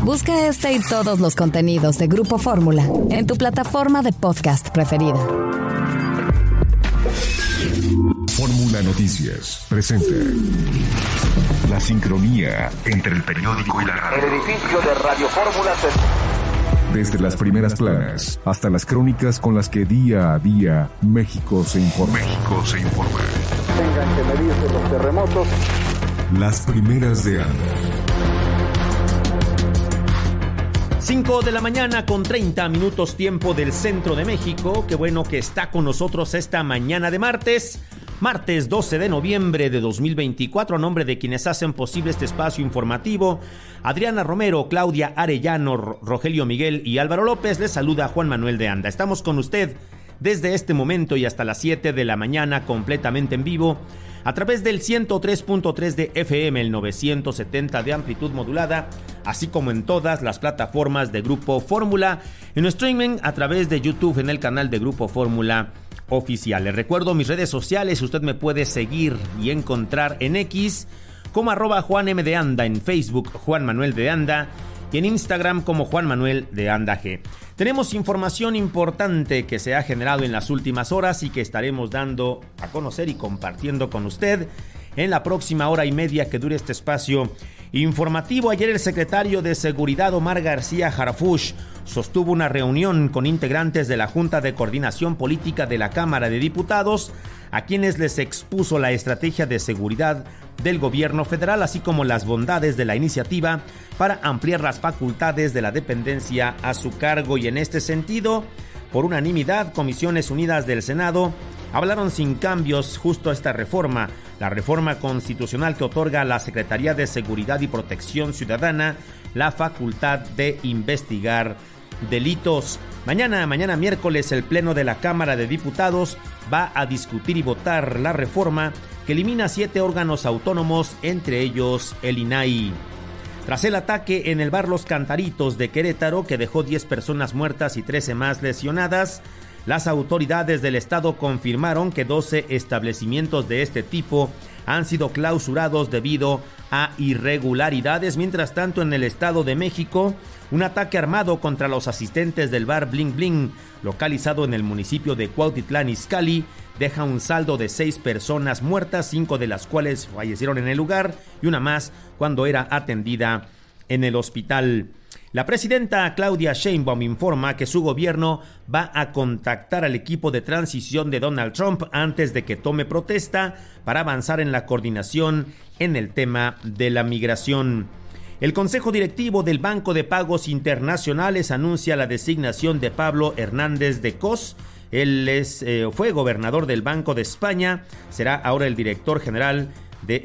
Busca este y todos los contenidos de Grupo Fórmula en tu plataforma de podcast preferida. Fórmula Noticias presenta la sincronía entre el periódico y la radio. El edificio de Radio Fórmula Desde las primeras planas hasta las crónicas con las que día a día México se informa. Tengan que medirse los terremotos. Las primeras de ANDA. 5 de la mañana con 30 minutos tiempo del centro de México. Qué bueno que está con nosotros esta mañana de martes 12 de noviembre de 2024. A nombre de quienes hacen posible este espacio informativo, Adriana Romero, Claudia Arellano, Rogelio Miguel y Álvaro López, les saluda Juan Manuel de Anda. Estamos con usted desde este momento y hasta las 7 de la mañana completamente en vivo a través del 103.3 de FM, el 970 de amplitud modulada, así como en todas las plataformas de Grupo Fórmula, en streaming a través de YouTube en el canal de Grupo Fórmula Oficial. Les recuerdo mis redes sociales, usted me puede seguir y encontrar en X como @JuanM_de_Anda, en Facebook Juan Manuel de Anda y en Instagram como Juan Manuel de Anda G. Tenemos información importante que se ha generado en las últimas horas y que estaremos dando a conocer y compartiendo con usted en la próxima hora y media que dure este espacio informativo. Ayer el secretario de Seguridad, Omar García Harfuch, sostuvo una reunión con integrantes de la Junta de Coordinación Política de la Cámara de Diputados, a quienes les expuso la estrategia de seguridad del gobierno federal, así como las bondades de la iniciativa para ampliar las facultades de la dependencia a su cargo. Y en este sentido, por unanimidad, Comisiones Unidas del Senado hablaron sin cambios justo a esta reforma, la reforma constitucional que otorga a la Secretaría de Seguridad y Protección Ciudadana la facultad de investigar delitos. Mañana miércoles, el Pleno de la Cámara de Diputados va a discutir y votar la reforma que elimina 7 órganos autónomos, entre ellos el INAI. Tras el ataque en el bar Los Cantaritos de Querétaro, que dejó 10 personas muertas y 13 más lesionadas, las autoridades del estado confirmaron que 12 establecimientos de este tipo han sido clausurados debido a irregularidades. Mientras tanto, en el Estado de México, un ataque armado contra los asistentes del bar Bling Bling, localizado en el municipio de Cuautitlán Izcalli, deja un saldo de 6 personas muertas, 5 de las cuales fallecieron en el lugar y una más cuando era atendida en el hospital. La presidenta Claudia Sheinbaum informa que su gobierno va a contactar al equipo de transición de Donald Trump antes de que tome protesta para avanzar en la coordinación en el tema de la migración. El Consejo Directivo del Banco de Pagos Internacionales anuncia la designación de Pablo Hernández de Cos. Él fue gobernador del Banco de España, será ahora el director general de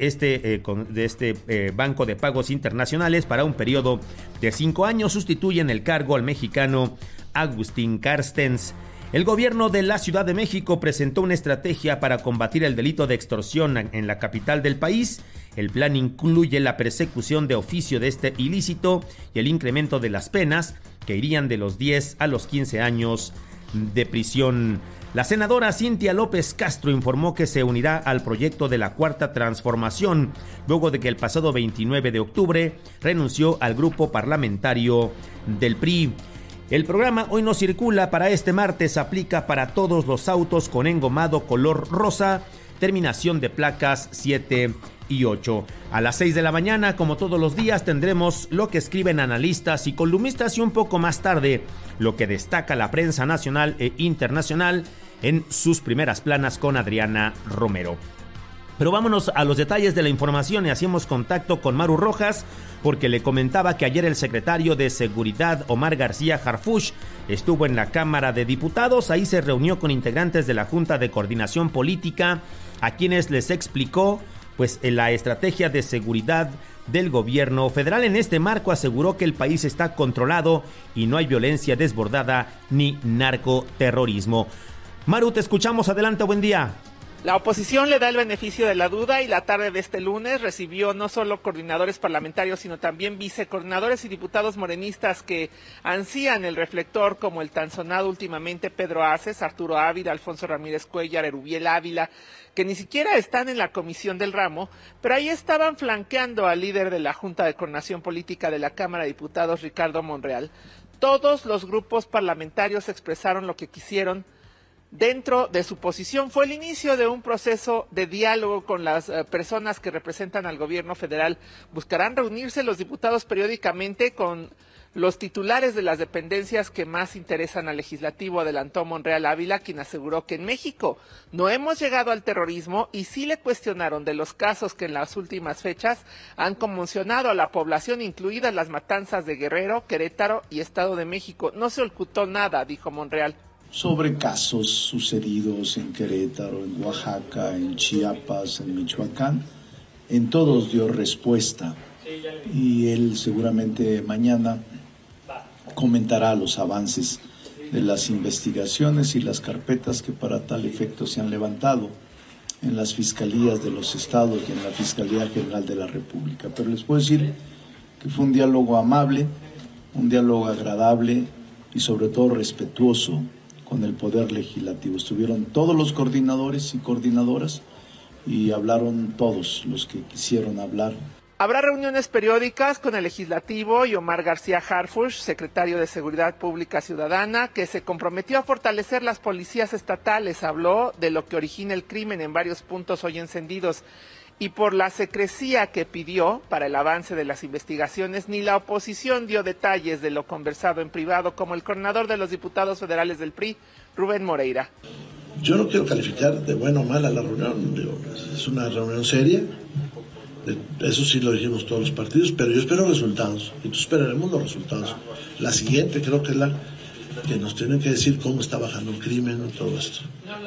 este Banco de Pagos Internacionales para un periodo de 5 años. Sustituye en el cargo al mexicano Agustín Carstens. El gobierno de la Ciudad de México presentó una estrategia para combatir el delito de extorsión en la capital del país. El plan incluye la persecución de oficio de este ilícito y el incremento de las penas, que irían de los 10 a los 15 años de prisión. La senadora Cintia López Castro informó que se unirá al proyecto de la Cuarta Transformación, luego de que el pasado 29 de octubre renunció al grupo parlamentario del PRI. El programa Hoy No Circula para este martes aplica para todos los autos con engomado color rosa, terminación de placas 7 y 8. A las 6 de la mañana, como todos los días, tendremos lo que escriben analistas y columnistas y un poco más tarde lo que destaca la prensa nacional e internacional en sus primeras planas con Adriana Romero. Pero vámonos a los detalles de la información y hacemos contacto con Maru Rojas, porque le comentaba que ayer el secretario de Seguridad, Omar García Harfuch, estuvo en la Cámara de Diputados. Ahí se reunió con integrantes de la Junta de Coordinación Política, a quienes les explicó la estrategia de seguridad del gobierno federal. En este marco aseguró que el país está controlado y no hay violencia desbordada ni narcoterrorismo. Maru, te escuchamos. Adelante, buen día. La oposición le da el beneficio de la duda y la tarde de este lunes recibió no solo coordinadores parlamentarios, sino también vicecoordinadores y diputados morenistas que ansían el reflector, como el tan sonado últimamente Pedro Aces, Arturo Ávila, Alfonso Ramírez Cuellar, Erubiel Ávila, que ni siquiera están en la comisión del ramo, pero ahí estaban flanqueando al líder de la Junta de Coordinación Política de la Cámara de Diputados, Ricardo Monreal. Todos los grupos parlamentarios expresaron lo que quisieron dentro de su posición. Fue el inicio de un proceso de diálogo con las personas que representan al gobierno federal. Buscarán reunirse los diputados periódicamente con los titulares de las dependencias que más interesan al legislativo, adelantó Monreal Ávila, quien aseguró que en México no hemos llegado al terrorismo, y sí le cuestionaron de los casos que en las últimas fechas han conmocionado a la población, incluidas las matanzas de Guerrero, Querétaro y Estado de México. No se ocultó nada, dijo Monreal. Sobre casos sucedidos en Querétaro, en Oaxaca, en Chiapas, en Michoacán, en todos dio respuesta, y él seguramente mañana comentará los avances de las investigaciones y las carpetas que para tal efecto se han levantado en las fiscalías de los estados y en la Fiscalía General de la República. Pero les puedo decir que fue un diálogo amable, un diálogo agradable y sobre todo respetuoso con el Poder Legislativo. Estuvieron todos los coordinadores y coordinadoras y hablaron todos los que quisieron hablar. Habrá reuniones periódicas con el Legislativo y Omar García Harfuch, secretario de Seguridad Pública Ciudadana, que se comprometió a fortalecer las policías estatales. Habló de lo que origina el crimen en varios puntos hoy encendidos. Y por la secrecía que pidió para el avance de las investigaciones, ni la oposición dio detalles de lo conversado en privado, como el coordinador de los diputados federales del PRI, Rubén Moreira. Yo no quiero calificar de buena o mala la reunión, es una reunión seria, eso sí lo dijimos todos los partidos, pero yo espero resultados, y entonces esperaremos los resultados. La siguiente creo que es la que nos tienen que decir cómo está bajando el crimen y todo esto.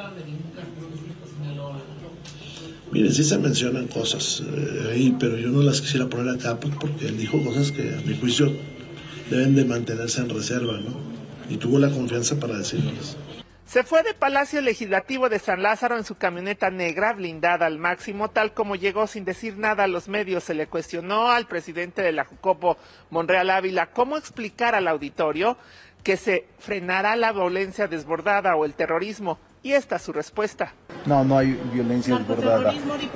Mire, sí se mencionan cosas ahí, pero yo no las quisiera poner acá porque él dijo cosas que a mi juicio deben de mantenerse en reserva, ¿no? Y tuvo la confianza para decirlas. Se fue de Palacio Legislativo de San Lázaro en su camioneta negra, blindada al máximo, tal como llegó sin decir nada a los medios. Se le cuestionó al presidente de la Jucopo, Monreal Ávila, cómo explicar al auditorio que se frenará la violencia desbordada o el terrorismo. Y esta es su respuesta. No hay violencia desbordada.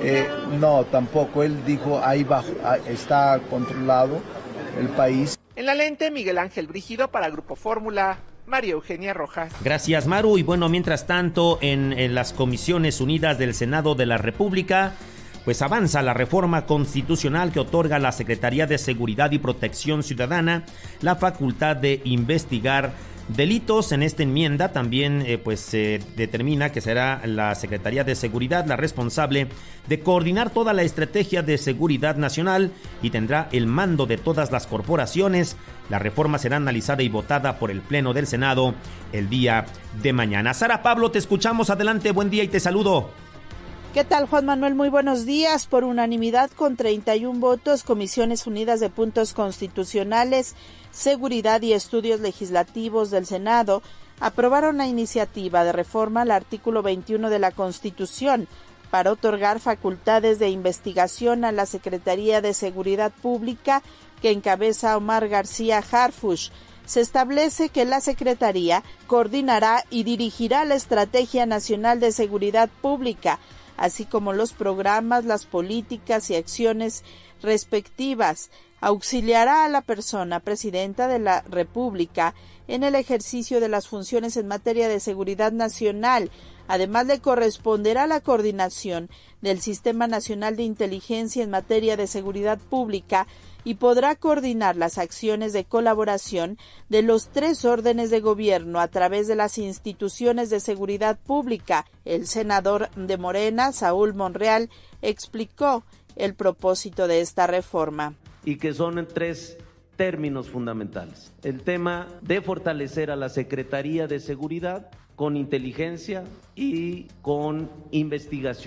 No, tampoco. Él dijo, ahí bajo, está controlado el país. En la lente, Miguel Ángel Brígido para Grupo Fórmula, María Eugenia Rojas. Gracias, Maru. Y bueno, mientras tanto, en las Comisiones Unidas del Senado de la República, pues avanza la reforma constitucional que otorga a la Secretaría de Seguridad y Protección Ciudadana la facultad de investigar delitos. En esta enmienda también se determina que será la Secretaría de Seguridad la responsable de coordinar toda la estrategia de seguridad nacional y tendrá el mando de todas las corporaciones. La reforma será analizada y votada por el Pleno del Senado el día de mañana. Sara Pablo, te escuchamos. Adelante, buen día y te saludo. ¿Qué tal, Juan Manuel? Muy buenos días. Por unanimidad, con 31 votos, Comisiones Unidas de Puntos Constitucionales, Seguridad y Estudios Legislativos del Senado aprobaron la iniciativa de reforma al artículo 21 de la Constitución para otorgar facultades de investigación a la Secretaría de Seguridad Pública que encabeza Omar García Harfuch. Se establece que la Secretaría coordinará y dirigirá la Estrategia Nacional de Seguridad Pública, así como los programas, las políticas y acciones respectivas. Auxiliará a la persona presidenta de la República en el ejercicio de las funciones en materia de seguridad nacional. Además, le corresponderá la coordinación del Sistema Nacional de Inteligencia en materia de seguridad pública y podrá coordinar las acciones de colaboración de los 3 órdenes de gobierno a través de las instituciones de seguridad pública. El senador de Morena, Saúl Monreal, explicó el propósito de esta reforma. Y que son 3 términos fundamentales. El tema de fortalecer a la Secretaría de Seguridad con inteligencia y con investigación.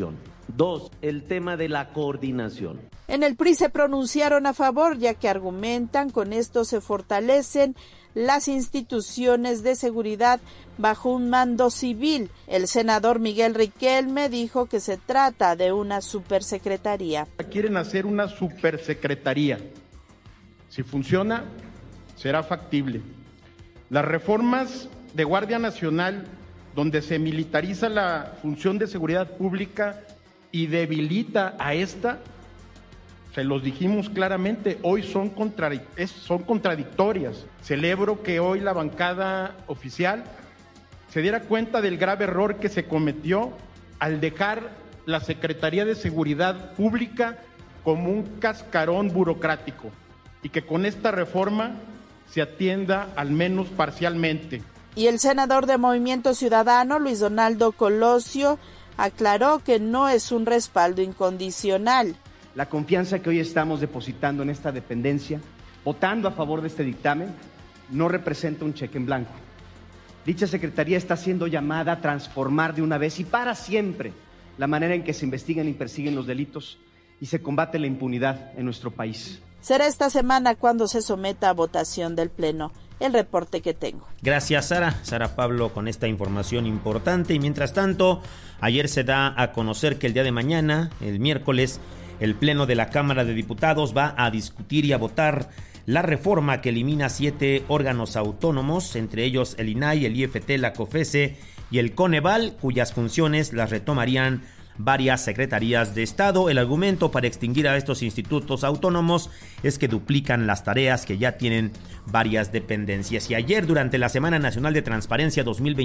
2, el tema de la coordinación. En el PRI se pronunciaron a favor, ya que argumentan con esto se fortalecen las instituciones de seguridad bajo un mando civil. El senador Miguel Riquelme dijo que se trata de una supersecretaría. Quieren hacer una supersecretaría. Si funciona, será factible. Las reformas de Guardia Nacional, donde se militariza la función de seguridad pública y debilita a esta, se los dijimos claramente, hoy son contradictorias. Celebro que hoy la bancada oficial se diera cuenta del grave error que se cometió al dejar la Secretaría de Seguridad Pública como un cascarón burocrático y que con esta reforma se atienda al menos parcialmente. Y el senador de Movimiento Ciudadano, Luis Donaldo Colosio, aclaró que no es un respaldo incondicional. La confianza que hoy estamos depositando en esta dependencia, votando a favor de este dictamen, no representa un cheque en blanco. Dicha secretaría está siendo llamada a transformar de una vez y para siempre la manera en que se investigan y persiguen los delitos y se combate la impunidad en nuestro país. Será esta semana cuando se someta a votación del Pleno. El reporte que tengo. Gracias, Sara Pablo, con esta información importante. Y mientras tanto, ayer se da a conocer que el día de mañana, el miércoles, el Pleno de la Cámara de Diputados va a discutir y a votar la reforma que elimina 7 órganos autónomos, entre ellos el INAI, el IFT, la COFESE y el Coneval, cuyas funciones las retomarían varias secretarías de Estado. El argumento para extinguir a estos institutos autónomos es que duplican las tareas que ya tienen varias dependencias. Y ayer, durante la Semana Nacional de Transparencia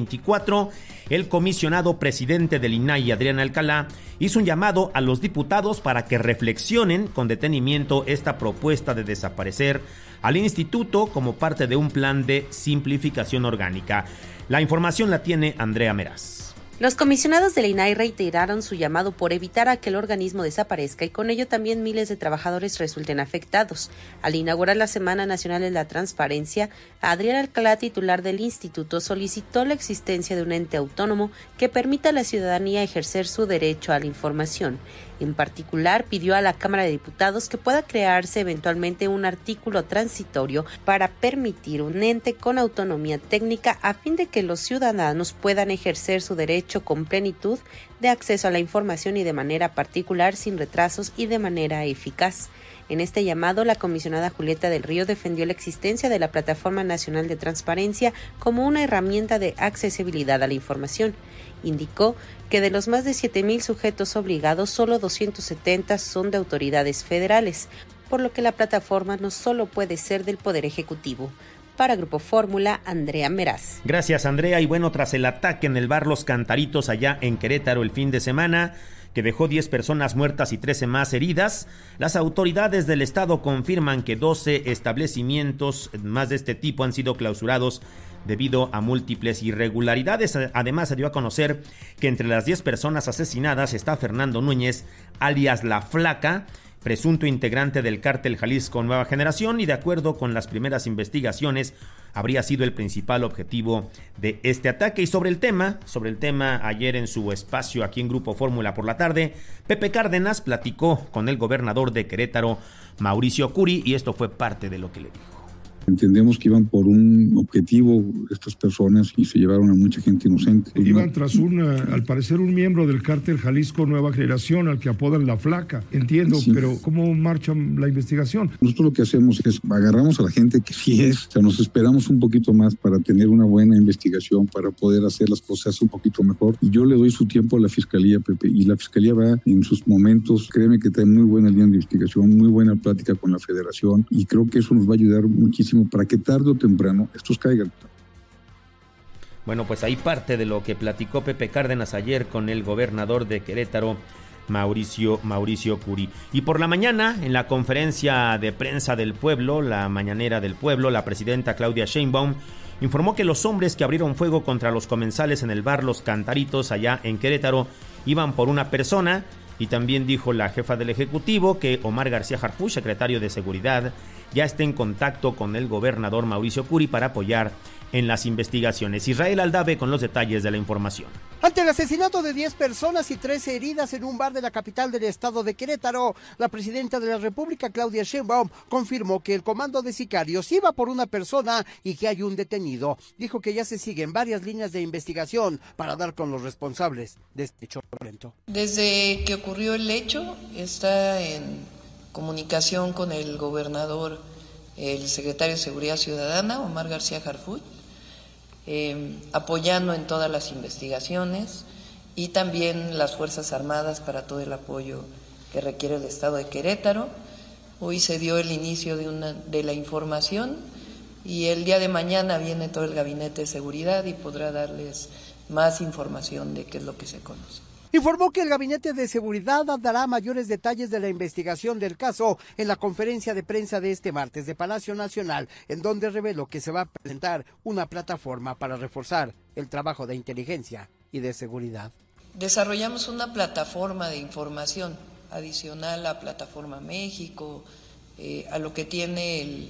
2024, el comisionado presidente del INAI, Adrián Alcalá, hizo un llamado a los diputados para que reflexionen con detenimiento esta propuesta de desaparecer al instituto como parte de un plan de simplificación orgánica. La información la tiene Andrea Meraz. Los comisionados del INAI reiteraron su llamado por evitar a que el organismo desaparezca y con ello también miles de trabajadores resulten afectados. Al inaugurar la Semana Nacional de la Transparencia, Adrián Alcalá, titular del instituto, solicitó la existencia de un ente autónomo que permita a la ciudadanía ejercer su derecho a la información. En particular, pidió a la Cámara de Diputados que pueda crearse eventualmente un artículo transitorio para permitir un ente con autonomía técnica a fin de que los ciudadanos puedan ejercer su derecho con plenitud de acceso a la información y de manera particular, sin retrasos y de manera eficaz. En este llamado, la comisionada Julieta del Río defendió la existencia de la Plataforma Nacional de Transparencia como una herramienta de accesibilidad a la información. Indicó que de los más de 7,000 sujetos obligados, solo 270 son de autoridades federales, por lo que la plataforma no solo puede ser del Poder Ejecutivo. Para Grupo Fórmula, Andrea Meraz. Gracias, Andrea. Y bueno, tras el ataque en el bar Los Cantaritos allá en Querétaro el fin de semana, que dejó 10 personas muertas y 13 más heridas, las autoridades del estado confirman que 12 establecimientos más de este tipo han sido clausurados debido a múltiples irregularidades. Además, se dio a conocer que entre las 10 personas asesinadas está Fernando Núñez, alias La Flaca, presunto integrante del cártel Jalisco Nueva Generación, y de acuerdo con las primeras investigaciones, habría sido el principal objetivo de este ataque. Y sobre el tema, ayer en su espacio aquí en Grupo Fórmula por la tarde, Pepe Cárdenas platicó con el gobernador de Querétaro, Mauricio Curi, y esto fue parte de lo que le dijo. Entendemos que iban por un objetivo estas personas y se llevaron a mucha gente inocente. Iban tras al parecer un miembro del cártel Jalisco Nueva Generación, al que apodan La Flaca. Entiendo, sí. Pero ¿cómo marcha la investigación? Nosotros lo que hacemos es agarramos a la gente que sí es, o sea, nos esperamos un poquito más para tener una buena investigación, para poder hacer las cosas un poquito mejor. Y yo le doy su tiempo a la Fiscalía, Pepe, y la Fiscalía va en sus momentos, créeme que trae muy buena línea de investigación, muy buena plática con la Federación, y creo que eso nos va a ayudar muchísimo para que tarde o temprano estos caigan. Bueno, pues ahí parte de lo que platicó Pepe Cárdenas ayer con el gobernador de Querétaro, Mauricio Curi. Y por la mañana, en la conferencia de prensa del pueblo, la mañanera del pueblo, la presidenta Claudia Sheinbaum informó que los hombres que abrieron fuego contra los comensales en el bar Los Cantaritos allá en Querétaro iban por una persona. Y también dijo la jefa del Ejecutivo que Omar García Harfuch, secretario de Seguridad, ya está en contacto con el gobernador Mauricio Curi para apoyar en las investigaciones. Israel Aldave con los detalles de la información. Ante el asesinato de 10 personas y 13 heridas en un bar de la capital del estado de Querétaro, la presidenta de la República, Claudia Sheinbaum, confirmó que el comando de sicarios iba por una persona y que hay un detenido. Dijo que ya se siguen varias líneas de investigación para dar con los responsables de este hecho violento. Desde que ocurrió el hecho, está en comunicación con el gobernador, el secretario de Seguridad Ciudadana, Omar García Harfuch, apoyando en todas las investigaciones, y también las Fuerzas Armadas para todo el apoyo que requiere el estado de Querétaro. Hoy se dio el inicio de la información y el día de mañana viene todo el gabinete de seguridad y podrá darles más información de qué es lo que se conoce. Informó que el Gabinete de Seguridad dará mayores detalles de la investigación del caso en la conferencia de prensa de este martes de Palacio Nacional, en donde reveló que se va a presentar una plataforma para reforzar el trabajo de inteligencia y de seguridad. Desarrollamos una plataforma de información adicional a Plataforma México, a lo que tiene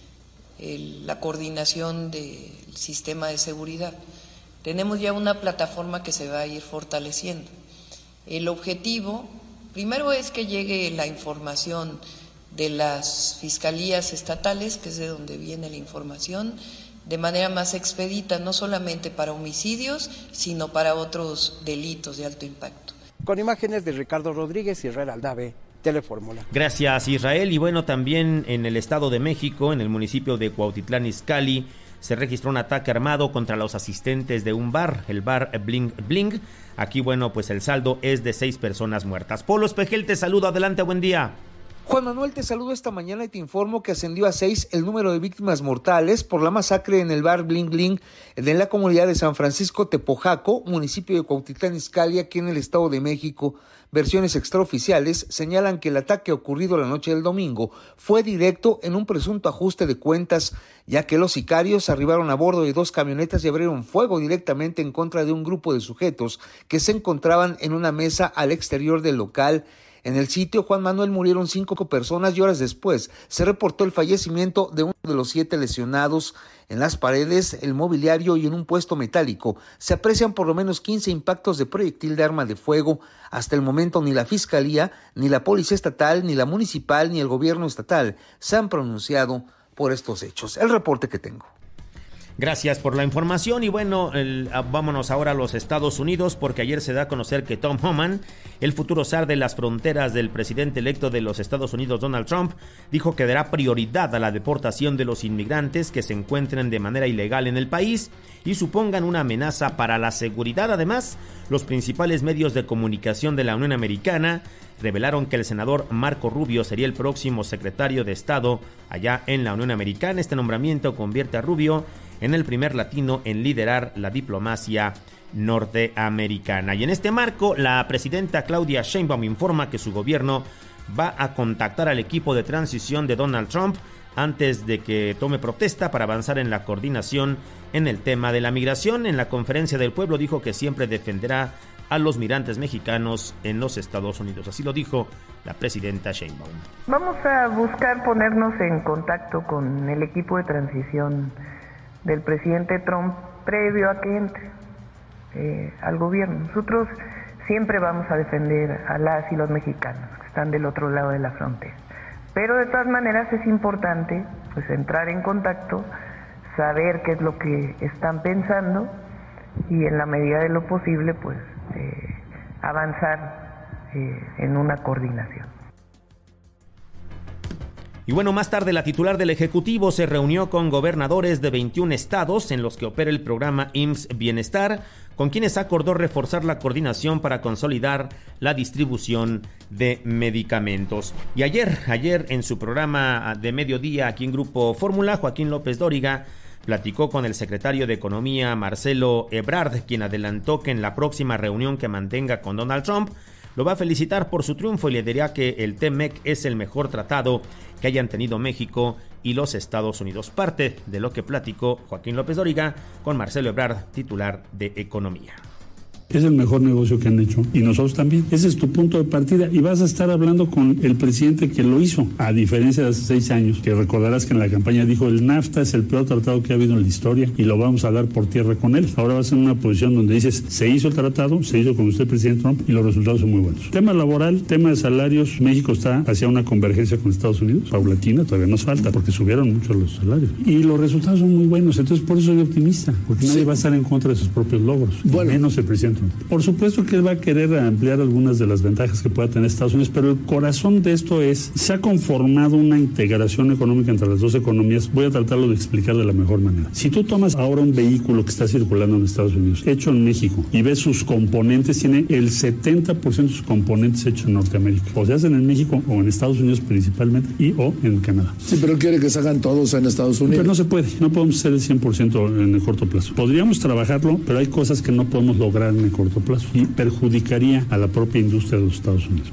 la coordinación del sistema de seguridad. Tenemos ya una plataforma que se va a ir fortaleciendo. El objetivo, primero, es que llegue la información de las fiscalías estatales, que es de donde viene la información, de manera más expedita, no solamente para homicidios, sino para otros delitos de alto impacto. Con imágenes de Ricardo Rodríguez y Israel Aldave, Telefórmula. Gracias, Israel. Y bueno, también en el Estado de México, en el municipio de Cuautitlán Izcalli, se registró un ataque armado contra los asistentes de un bar, el bar Bling Bling. Aquí, bueno, pues el saldo es de 6 personas muertas. Polo Espejel te saludo, adelante, buen día. Juan Manuel, te saludo esta mañana y te informo que ascendió a 6 el número de víctimas mortales por la masacre en el bar Bling Bling en la comunidad de San Francisco Tepojaco, municipio de Cuautitlán Izcalli, aquí en el Estado de México. Versiones extraoficiales señalan que el ataque ocurrido la noche del domingo fue directo en un presunto ajuste de cuentas, ya que los sicarios arribaron a bordo de 2 camionetas y abrieron fuego directamente en contra de un grupo de sujetos que se encontraban en una mesa al exterior del local. En el sitio, Juan Manuel, murieron 5 personas y horas después se reportó el fallecimiento de uno de los 7 lesionados. En las paredes, el mobiliario y en un puesto metálico se aprecian por lo menos 15 impactos de proyectil de arma de fuego. Hasta el momento ni la Fiscalía, ni la Policía Estatal, ni la Municipal, ni el Gobierno Estatal se han pronunciado por estos hechos. El reporte que tengo. Gracias por la información y bueno, vámonos ahora a los Estados Unidos porque ayer se da a conocer que Tom Homan, el futuro zar de las fronteras del presidente electo de los Estados Unidos, Donald Trump, dijo que dará prioridad a la deportación de los inmigrantes que se encuentren de manera ilegal en el país y supongan una amenaza para la seguridad. Además, los principales medios de comunicación de la Unión Americana revelaron que el senador Marco Rubio sería el próximo secretario de Estado allá en la Unión Americana. Este nombramiento convierte a Rubio en el primer latino en liderar la diplomacia norteamericana. Y en este marco, la presidenta Claudia Sheinbaum informa que su gobierno va a contactar al equipo de transición de Donald Trump antes de que tome protesta para avanzar en la coordinación en el tema de la migración. En la conferencia del pueblo dijo que siempre defenderá a los migrantes mexicanos en los Estados Unidos. Así lo dijo la presidenta Sheinbaum. Vamos a buscar ponernos en contacto con el equipo de transición del presidente Trump previo a que entre al gobierno. Nosotros siempre vamos a defender a las y los mexicanos que están del otro lado de la frontera. Pero de todas maneras es importante pues entrar en contacto, saber qué es lo que están pensando y en la medida de lo posible pues avanzar en una coordinación. Y bueno, más tarde la titular del Ejecutivo se reunió con gobernadores de 21 estados en los que opera el programa IMSS Bienestar, con quienes acordó reforzar la coordinación para consolidar la distribución de medicamentos. Y ayer en su programa de mediodía aquí en Grupo Fórmula, Joaquín López Dóriga platicó con el secretario de Economía, Marcelo Ebrard, quien adelantó que en la próxima reunión que mantenga con Donald Trump lo va a felicitar por su triunfo y le dirá que el TEMEC es el mejor tratado que hayan tenido México y los Estados Unidos. Parte de lo que platicó Joaquín López Dóriga con Marcelo Ebrard, titular de Economía. Es el mejor negocio que han hecho y nosotros también. Ese es tu punto de partida y vas a estar hablando con el presidente que lo hizo, a diferencia de hace 6 años, que recordarás que en la campaña dijo el NAFTA es el peor tratado que ha habido en la historia y lo vamos a dar por tierra con él. Ahora vas en una posición donde dices, se hizo el tratado, se hizo con usted, presidente Trump, y los resultados son muy buenos. Tema laboral, tema de salarios, México está hacia una convergencia con Estados Unidos, paulatina, todavía nos falta, porque subieron mucho los salarios. Y los resultados son muy buenos, entonces por eso soy optimista, porque nadie va a estar en contra de sus propios logros, menos el presidente Trump. Por supuesto que él va a querer ampliar algunas de las ventajas que pueda tener Estados Unidos, pero el corazón de esto es, se ha conformado una integración económica entre las dos economías. Voy a tratarlo de explicar de la mejor manera. Si tú tomas ahora un vehículo que está circulando en Estados Unidos, hecho en México, y ves sus componentes, tiene el 70% de sus componentes hechos en Norteamérica. O se hacen en México o en Estados Unidos principalmente, o en Canadá. Sí, pero quiere que se hagan todos en Estados Unidos. Pero no se puede, no podemos hacer el 100% en el corto plazo. Podríamos trabajarlo, pero hay cosas que no podemos lograr en el corto plazo y perjudicaría a la propia industria de los Estados Unidos.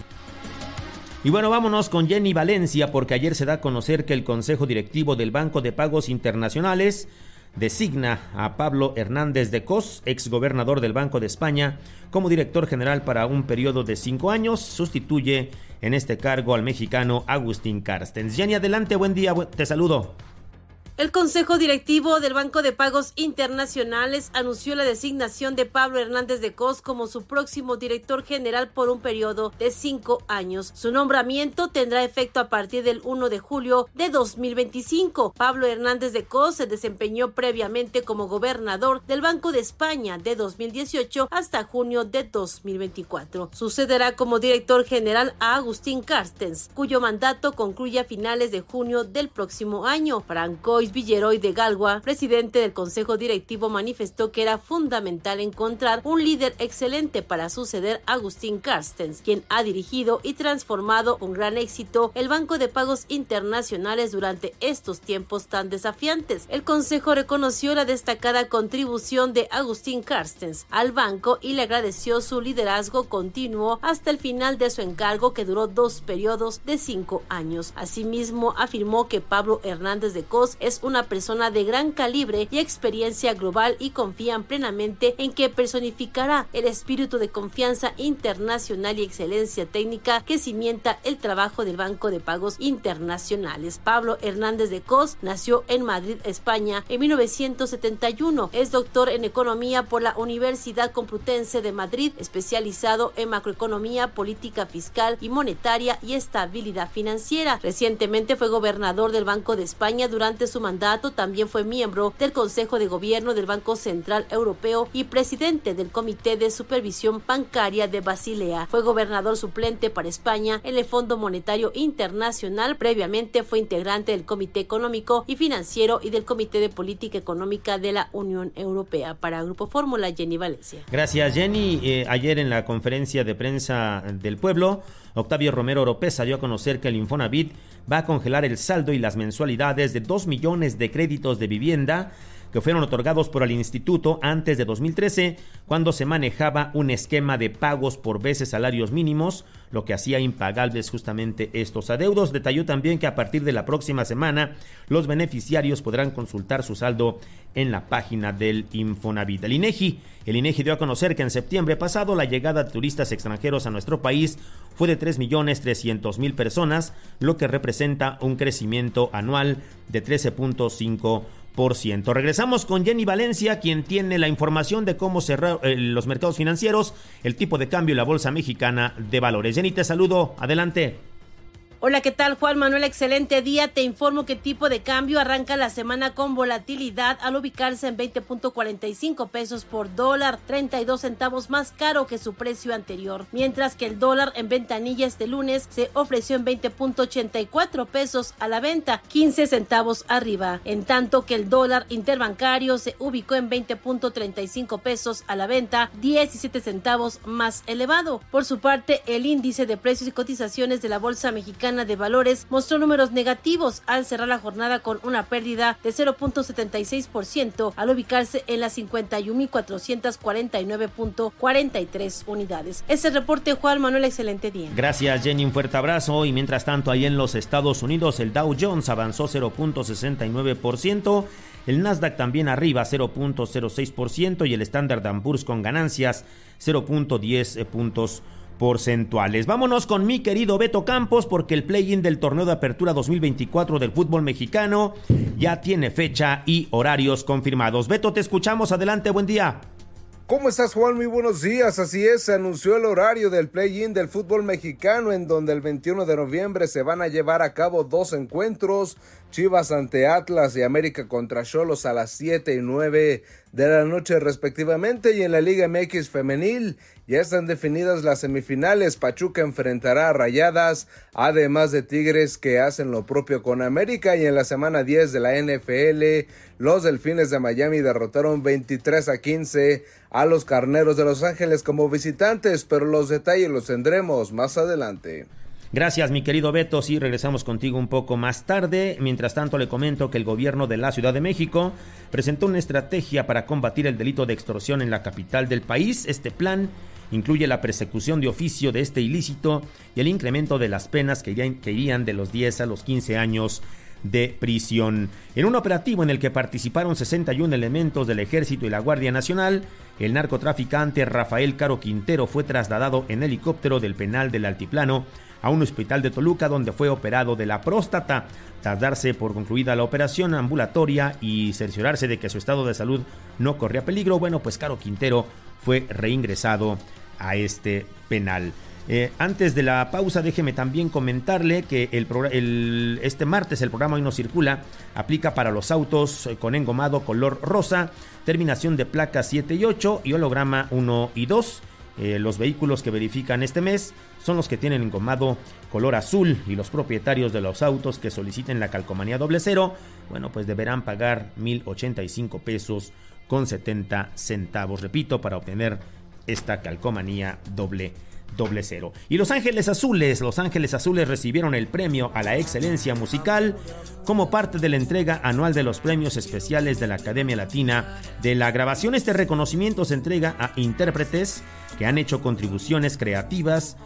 Y bueno, vámonos con Jenny Valencia, porque ayer se da a conocer que el Consejo Directivo del Banco de Pagos Internacionales designa a Pablo Hernández de Cos, exgobernador del Banco de España, como director general para un periodo de 5 años. Sustituye en este cargo al mexicano Agustín Carstens. Jenny, adelante, buen día, te saludo. El Consejo Directivo del Banco de Pagos Internacionales anunció la designación de Pablo Hernández de Cos como su próximo director general por un periodo de 5 años. Su nombramiento tendrá efecto a partir del 1 de julio de 2025. Pablo Hernández de Cos se desempeñó previamente como gobernador del Banco de España de 2018 hasta junio de 2024. Sucederá como director general a Agustín Carstens, cuyo mandato concluye a finales de junio del próximo año. Franco Villeroy de Galgua, presidente del Consejo Directivo, manifestó que era fundamental encontrar un líder excelente para suceder a Agustín Carstens, quien ha dirigido y transformado con gran éxito el Banco de Pagos Internacionales durante estos tiempos tan desafiantes. El Consejo reconoció la destacada contribución de Agustín Carstens al banco y le agradeció su liderazgo continuo hasta el final de su encargo, que duró 2 periodos de 5 años. Asimismo, afirmó que Pablo Hernández de Cos es una persona de gran calibre y experiencia global y confían plenamente en que personificará el espíritu de confianza internacional y excelencia técnica que cimienta el trabajo del Banco de Pagos Internacionales. Pablo Hernández de Cos nació en Madrid, España, en 1971. Es doctor en Economía por la Universidad Complutense de Madrid, especializado en macroeconomía, política fiscal y monetaria y estabilidad financiera. Recientemente fue gobernador del Banco de España durante su mandato. También fue miembro del Consejo de Gobierno del Banco Central Europeo y presidente del Comité de Supervisión Bancaria de Basilea. Fue gobernador suplente para España en el Fondo Monetario Internacional. Previamente fue integrante del Comité Económico y Financiero y del Comité de Política Económica de la Unión Europea. Para Grupo Fórmula, Jenny Valencia. Gracias, Jenny. Ayer en la conferencia de prensa del Pueblo, Octavio Romero Oropeza dio a conocer que el Infonavit va a congelar el saldo y las mensualidades de 2 millones de créditos de vivienda que fueron otorgados por el instituto antes de 2013, cuando se manejaba un esquema de pagos por veces salarios mínimos, lo que hacía impagables justamente estos adeudos. Detalló también que a partir de la próxima semana los beneficiarios podrán consultar su saldo en la página del Infonavit. El INEGI dio a conocer que en septiembre pasado la llegada de turistas extranjeros a nuestro país fue de 3.300.000 personas, lo que representa un crecimiento anual de 13.5%. Regresamos con Jenny Valencia, quien tiene la información de cómo cerrar los mercados financieros, el tipo de cambio y la Bolsa Mexicana de Valores. Jenny, te saludo. Adelante. Hola, ¿qué tal, Juan Manuel? Excelente día. Te informo que el tipo de cambio arranca la semana con volatilidad al ubicarse en 20.45 pesos por dólar, 32 centavos más caro que su precio anterior, mientras que el dólar en ventanilla este lunes se ofreció en 20.84 pesos a la venta, 15 centavos arriba, en tanto que el dólar interbancario se ubicó en 20.35 pesos a la venta, 17 centavos más elevado. Por su parte, el índice de precios y cotizaciones de la Bolsa Mexicana de Valores mostró números negativos al cerrar la jornada con una pérdida de 0.76% al ubicarse en las 51.449.43 unidades. Ese reporte, Juan Manuel, excelente día. Gracias, Jenny, un fuerte abrazo. Y mientras tanto, ahí en los Estados Unidos, el Dow Jones avanzó 0.69%, El Nasdaq también arriba 0.06% y el Standard & Poor's con ganancias 0.10 puntos porcentuales. Vámonos con mi querido Beto Campos, porque el play-in del torneo de apertura 2024 del fútbol mexicano ya tiene fecha y horarios confirmados. Beto, te escuchamos, adelante, buen día. ¿Cómo estás, Juan? Muy buenos días. Así es, se anunció el horario del play-in del fútbol mexicano, en donde el 21 de noviembre se van a llevar a cabo 2 encuentros, Chivas ante Atlas y América contra Xolos a las 7 y 9 de la noche respectivamente, y en la Liga MX femenil ya están definidas las semifinales. Pachuca enfrentará a Rayadas, además de Tigres, que hacen lo propio con América, y en la semana 10 de la NFL, los Delfines de Miami derrotaron 23-15 a los Carneros de Los Ángeles como visitantes, pero los detalles los tendremos más adelante. Gracias, mi querido Beto. Sí, regresamos contigo un poco más tarde. Mientras tanto, le comento que el gobierno de la Ciudad de México presentó una estrategia para combatir el delito de extorsión en la capital del país. Este plan incluye la persecución de oficio de este ilícito y el incremento de las penas que irían de los 10 a los 15 años de prisión. En un operativo en el que participaron 61 elementos del Ejército y la Guardia Nacional, el narcotraficante Rafael Caro Quintero fue trasladado en helicóptero del penal del Altiplano a un hospital de Toluca, donde fue operado de la próstata. Tras darse por concluida la operación ambulatoria y cerciorarse de que su estado de salud no corría peligro, pues Caro Quintero fue reingresado a este penal. Antes de la pausa, déjeme también comentarle que este martes el programa Hoy No Circula aplica para los autos con engomado color rosa, terminación de placas 7 y 8 y holograma 1 y 2. Los vehículos que verifican este mes son los que tienen engomado color azul, y los propietarios de los autos que soliciten la calcomanía 00, pues deberán pagar 1,085 pesos con 70 centavos. Repito, para obtener esta calcomanía 00. Y Los Ángeles Azules recibieron el premio a la excelencia musical como parte de la entrega anual de los premios especiales de la Academia Latina de la Grabación. Este reconocimiento se entrega a intérpretes que han hecho contribuciones creativas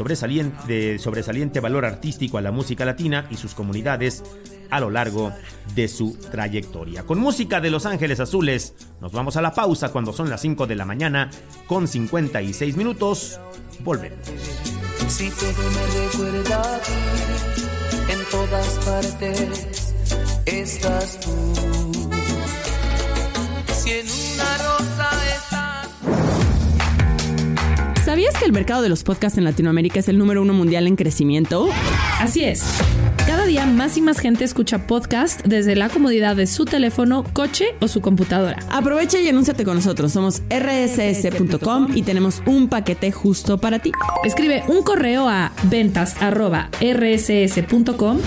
de sobresaliente valor artístico a la música latina y sus comunidades a lo largo de su trayectoria. Con música de Los Ángeles Azules, nos vamos a la pausa cuando son las 5 de la mañana con 56 minutos. Volvemos. Si todo me recuerda a ti, en todas partes estás tú. Si en una rosa estás. ¿Sabías que el mercado de los podcasts en Latinoamérica es el número 1 mundial en crecimiento? Así es. Cada día más y más gente escucha podcast desde la comodidad de su teléfono, coche o su computadora. Aprovecha y anúnciate con nosotros. Somos rss.com y tenemos un paquete justo para ti. Escribe un correo a ventas@rss.com.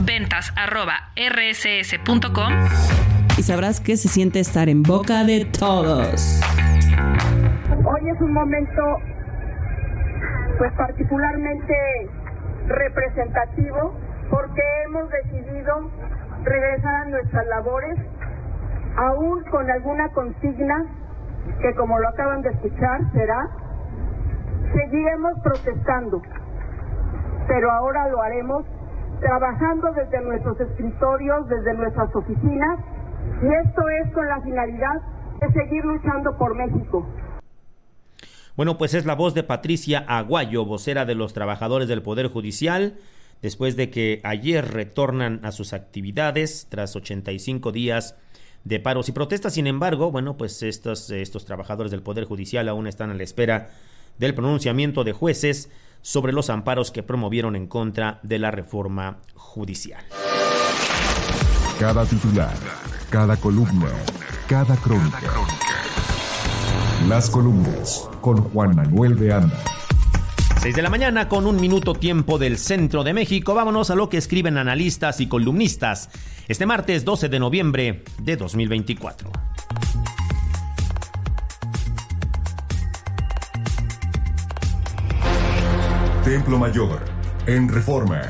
ventas@rss.com. Y sabrás que se siente estar en boca de todos. Hoy es un momento, particularmente representativo, porque hemos decidido regresar a nuestras labores, aún con alguna consigna que, como lo acaban de escuchar, seguiremos protestando, pero ahora lo haremos trabajando desde nuestros escritorios, desde nuestras oficinas, y esto es con la finalidad de seguir luchando por México. Pues es la voz de Patricia Aguayo, vocera de los trabajadores del Poder Judicial, después de que ayer retornan a sus actividades tras 85 días de paros y protestas. Sin embargo, estos trabajadores del Poder Judicial aún están a la espera del pronunciamiento de jueces sobre los amparos que promovieron en contra de la reforma judicial. Cada titular, cada columna, cada crónica. Las columnas con Juan Manuel de Anda. 6 de la mañana con 1 minuto tiempo del centro de México. Vámonos a lo que escriben analistas y columnistas este martes 12 de noviembre de 2024. Templo Mayor, en Reforma.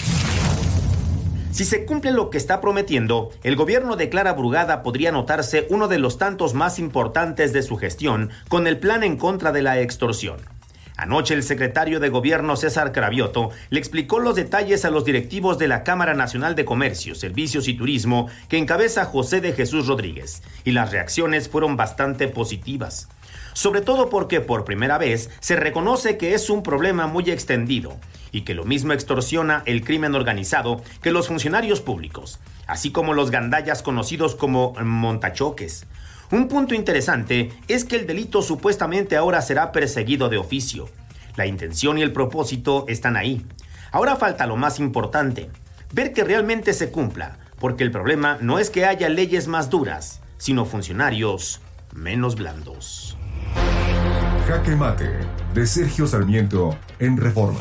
Si se cumple lo que está prometiendo, el gobierno de Clara Brugada podría notarse uno de los tantos más importantes de su gestión con el plan en contra de la extorsión. Anoche el secretario de Gobierno César Cravioto le explicó los detalles a los directivos de la Cámara Nacional de Comercio, Servicios y Turismo que encabeza José de Jesús Rodríguez, y las reacciones fueron bastante positivas. Sobre todo porque por primera vez se reconoce que es un problema muy extendido y que lo mismo extorsiona el crimen organizado que los funcionarios públicos, así como los gandallas conocidos como montachoques. Un punto interesante es que el delito supuestamente ahora será perseguido de oficio. La intención y el propósito están ahí. Ahora falta lo más importante, ver que realmente se cumpla, porque el problema no es que haya leyes más duras, sino funcionarios menos blandos. Jaque Mate, de Sergio Sarmiento, en Reforma.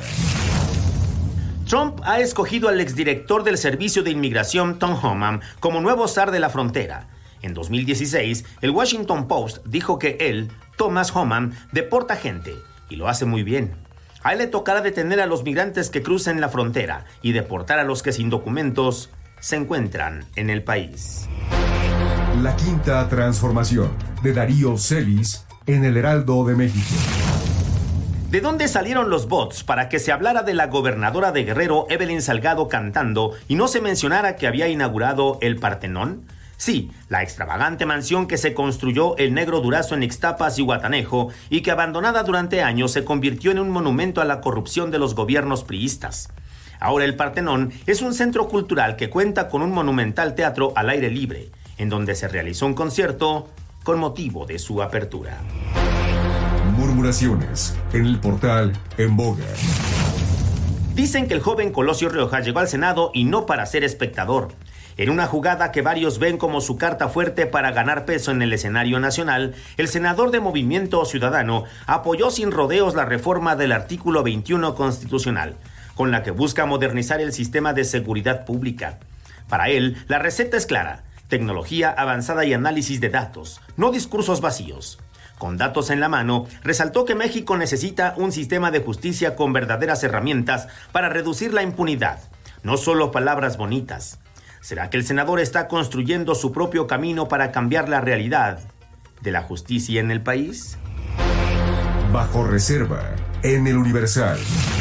Trump ha escogido al exdirector del Servicio de Inmigración, Tom Homan, como nuevo zar de la frontera. En 2016, el Washington Post dijo que él, Thomas Homan, deporta gente, y lo hace muy bien. A él le tocará detener a los migrantes que crucen la frontera y deportar a los que sin documentos se encuentran en el país. La Quinta Transformación, de Darío Celis, en el Heraldo de México. ¿De dónde salieron los bots para que se hablara de la gobernadora de Guerrero, Evelyn Salgado, cantando y no se mencionara que había inaugurado el Partenón? Sí, la extravagante mansión que se construyó el Negro Durazo en Ixtapas y Guatanejo y que abandonada durante años se convirtió en un monumento a la corrupción de los gobiernos priistas. Ahora el Partenón es un centro cultural que cuenta con un monumental teatro al aire libre, en donde se realizó un concierto con motivo de su apertura. Murmuraciones en el portal En Boga. Dicen que el joven Colosio Rioja llegó al Senado y no para ser espectador. En una jugada que varios ven como su carta fuerte para ganar peso en el escenario nacional, el senador de Movimiento Ciudadano apoyó sin rodeos la reforma del artículo 21 constitucional, con la que busca modernizar el sistema de seguridad pública. Para él, la receta es clara: tecnología avanzada y análisis de datos, no discursos vacíos. Con datos en la mano, resaltó que México necesita un sistema de justicia con verdaderas herramientas para reducir la impunidad, no solo palabras bonitas. ¿Será que el senador está construyendo su propio camino para cambiar la realidad de la justicia en el país? Bajo reserva, en el Universal.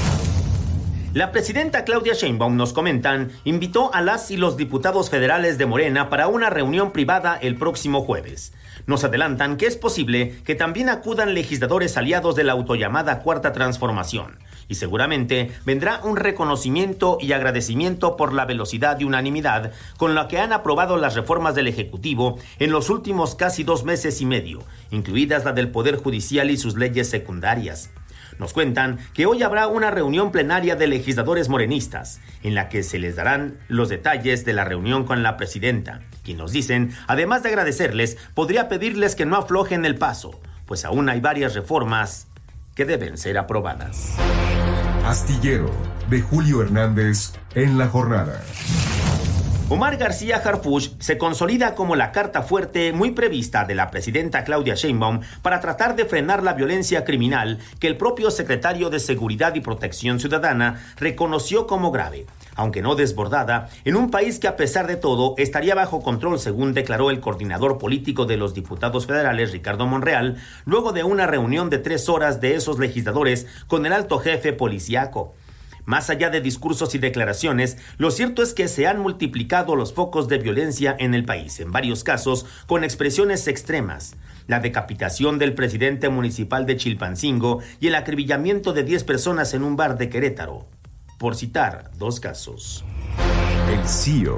La presidenta Claudia Sheinbaum, nos comentan, invitó a las y los diputados federales de Morena para una reunión privada el próximo jueves. Nos adelantan que es posible que también acudan legisladores aliados de la autollamada Cuarta Transformación, y seguramente vendrá un reconocimiento y agradecimiento por la velocidad y unanimidad con la que han aprobado las reformas del Ejecutivo en los últimos casi 2 meses y medio, incluidas la del Poder Judicial y sus leyes secundarias. Nos cuentan que hoy habrá una reunión plenaria de legisladores morenistas, en la que se les darán los detalles de la reunión con la presidenta. Y nos dicen, además de agradecerles, podría pedirles que no aflojen el paso, pues aún hay varias reformas que deben ser aprobadas. Astillero, de Julio Hernández, en La Jornada. Omar García Harfuch se consolida como la carta fuerte muy prevista de la presidenta Claudia Sheinbaum para tratar de frenar la violencia criminal que el propio secretario de Seguridad y Protección Ciudadana reconoció como grave, aunque no desbordada, en un país que a pesar de todo estaría bajo control, según declaró el coordinador político de los diputados federales, Ricardo Monreal, luego de una reunión de 3 horas de esos legisladores con el alto jefe policíaco. Más allá de discursos y declaraciones, lo cierto es que se han multiplicado los focos de violencia en el país, en varios casos con expresiones extremas. La decapitación del presidente municipal de Chilpancingo y el acribillamiento de 10 personas en un bar de Querétaro, por citar 2 casos. El CIO.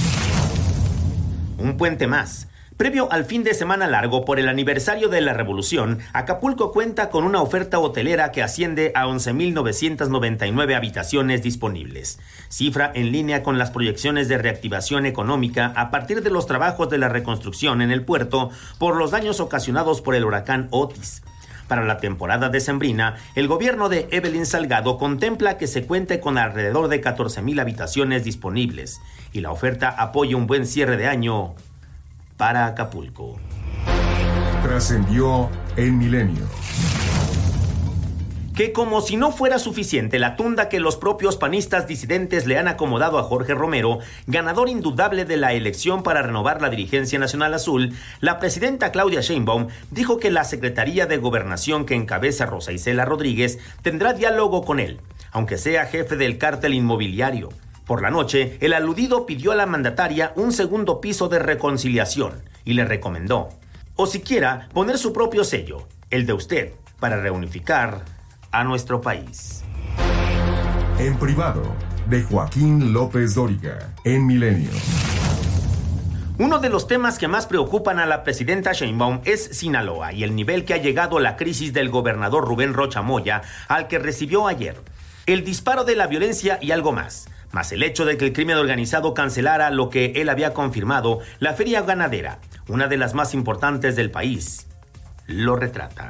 Un puente más. Previo al fin de semana largo por el aniversario de la Revolución, Acapulco cuenta con una oferta hotelera que asciende a 11,999 habitaciones disponibles, cifra en línea con las proyecciones de reactivación económica a partir de los trabajos de la reconstrucción en el puerto por los daños ocasionados por el huracán Otis. Para la temporada decembrina, el gobierno de Evelyn Salgado contempla que se cuente con alrededor de 14,000 habitaciones disponibles, y la oferta apoya un buen cierre de año para Acapulco. Trascendió en Milenio. que como si no fuera suficiente la tunda que los propios panistas disidentes le han acomodado a Jorge Romero, ganador indudable de la elección para renovar la dirigencia nacional azul, la presidenta Claudia Sheinbaum dijo que la Secretaría de Gobernación que encabeza Rosa Isela Rodríguez tendrá diálogo con él, aunque sea jefe del cártel inmobiliario. Por la noche, el aludido pidió a la mandataria un segundo piso de reconciliación y le recomendó, o siquiera poner su propio sello, el de usted, para reunificar a nuestro país. En privado, de Joaquín López Dóriga, en Milenio. Uno de los temas que más preocupan a la presidenta Sheinbaum es Sinaloa y el nivel que ha llegado la crisis del gobernador Rubén Rocha Moya, al que recibió ayer. El disparo de la violencia y algo más el hecho de que el crimen organizado cancelara lo que él había confirmado, la feria ganadera, una de las más importantes del país, lo retrata.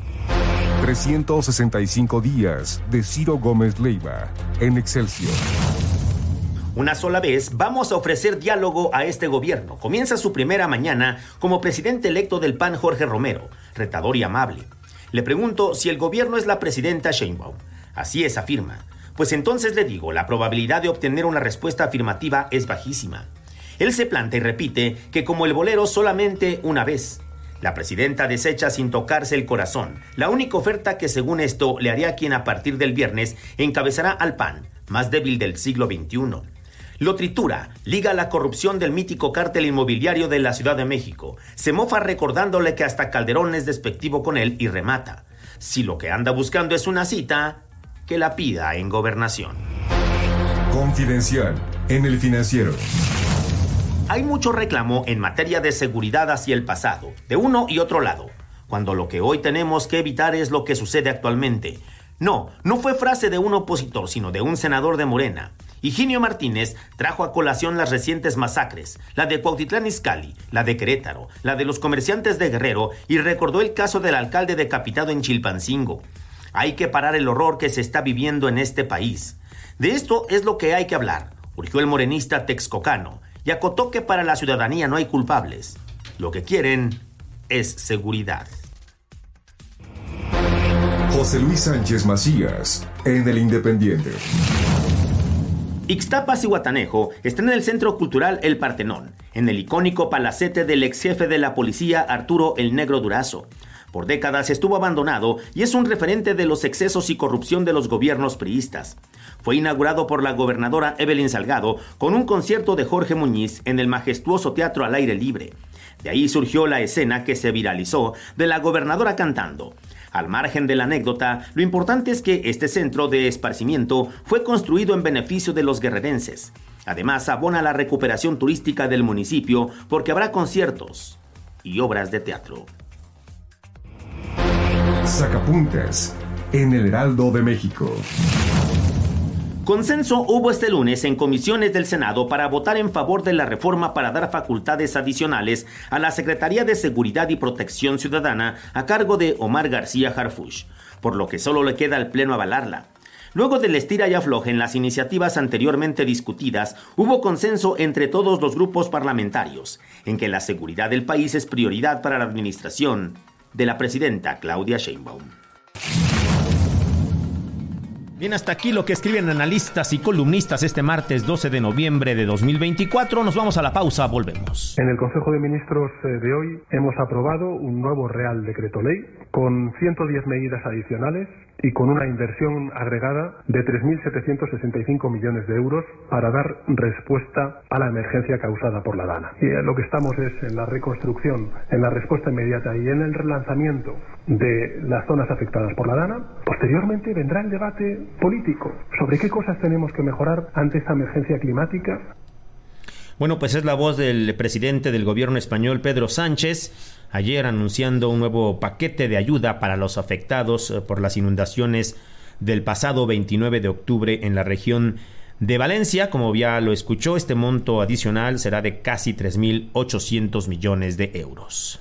365 días de Ciro Gómez Leiva, en Excelsior. Una sola vez vamos a ofrecer diálogo a este gobierno. Comienza su primera mañana como presidente electo del PAN Jorge Romero, retador y amable. Le pregunto si el gobierno es la presidenta Sheinbaum. Así es, afirma. Pues entonces le digo, la probabilidad de obtener una respuesta afirmativa es bajísima. Él se planta y repite que como el bolero solamente una vez. La presidenta desecha sin tocarse el corazón la única oferta que según esto le haría quien a partir del viernes encabezará al PAN, más débil del siglo XXI. Lo tritura, liga la corrupción del mítico cártel inmobiliario de la Ciudad de México. Se mofa recordándole que hasta Calderón es despectivo con él y remata. Si lo que anda buscando es una cita, que la pida en Gobernación. Confidencial, en El Financiero. Hay mucho reclamo en materia de seguridad hacia el pasado, de uno y otro lado, cuando lo que hoy tenemos que evitar es lo que sucede actualmente. No fue frase de un opositor, sino de un senador de Morena. Higinio Martínez trajo a colación las recientes masacres, la de Cuautitlán Izcalli, la de Querétaro, la de los comerciantes de Guerrero y recordó el caso del alcalde decapitado en Chilpancingo. Hay que parar el horror que se está viviendo en este país. De esto es lo que hay que hablar, urgió el morenista texcocano, y acotó que para la ciudadanía no hay culpables. Lo que quieren es seguridad. José Luis Sánchez Macías, en El Independiente. Ixtapas y Guatanejo están en el Centro Cultural El Partenón, en el icónico palacete del ex jefe de la policía Arturo El Negro Durazo. Por décadas estuvo abandonado y es un referente de los excesos y corrupción de los gobiernos priistas. Fue inaugurado por la gobernadora Evelyn Salgado con un concierto de Jorge Muñiz en el majestuoso teatro al aire libre. De ahí surgió la escena que se viralizó de la gobernadora cantando. Al margen de la anécdota, lo importante es que este centro de esparcimiento fue construido en beneficio de los guerrerenses. Además, abona la recuperación turística del municipio porque habrá conciertos y obras de teatro. Sacapuntas, en El Heraldo de México. Consenso hubo este lunes en comisiones del Senado para votar en favor de la reforma para dar facultades adicionales a la Secretaría de Seguridad y Protección Ciudadana a cargo de Omar García Harfuch, por lo que solo le queda al Pleno avalarla. Luego del estira y afloje en las iniciativas anteriormente discutidas, hubo consenso entre todos los grupos parlamentarios en que la seguridad del país es prioridad para la administración de la presidenta Claudia Sheinbaum. Bien, hasta aquí lo que escriben analistas y columnistas este martes 12 de noviembre de 2024. Nos vamos a la pausa, volvemos. En el Consejo de Ministros de hoy hemos aprobado un nuevo Real Decreto Ley con 110 medidas adicionales y con una inversión agregada de 3.765 millones de euros para dar respuesta a la emergencia causada por la DANA. Y lo que estamos es en la reconstrucción, en la respuesta inmediata y en el relanzamiento de las zonas afectadas por la DANA. Posteriormente vendrá el debate político sobre qué cosas tenemos que mejorar ante esta emergencia climática. Bueno, pues es la voz del presidente del gobierno español, Pedro Sánchez, ayer anunciando un nuevo paquete de ayuda para los afectados por las inundaciones del pasado 29 de octubre en la región de Valencia. Como ya lo escuchó, este monto adicional será de casi 3.800 millones de euros.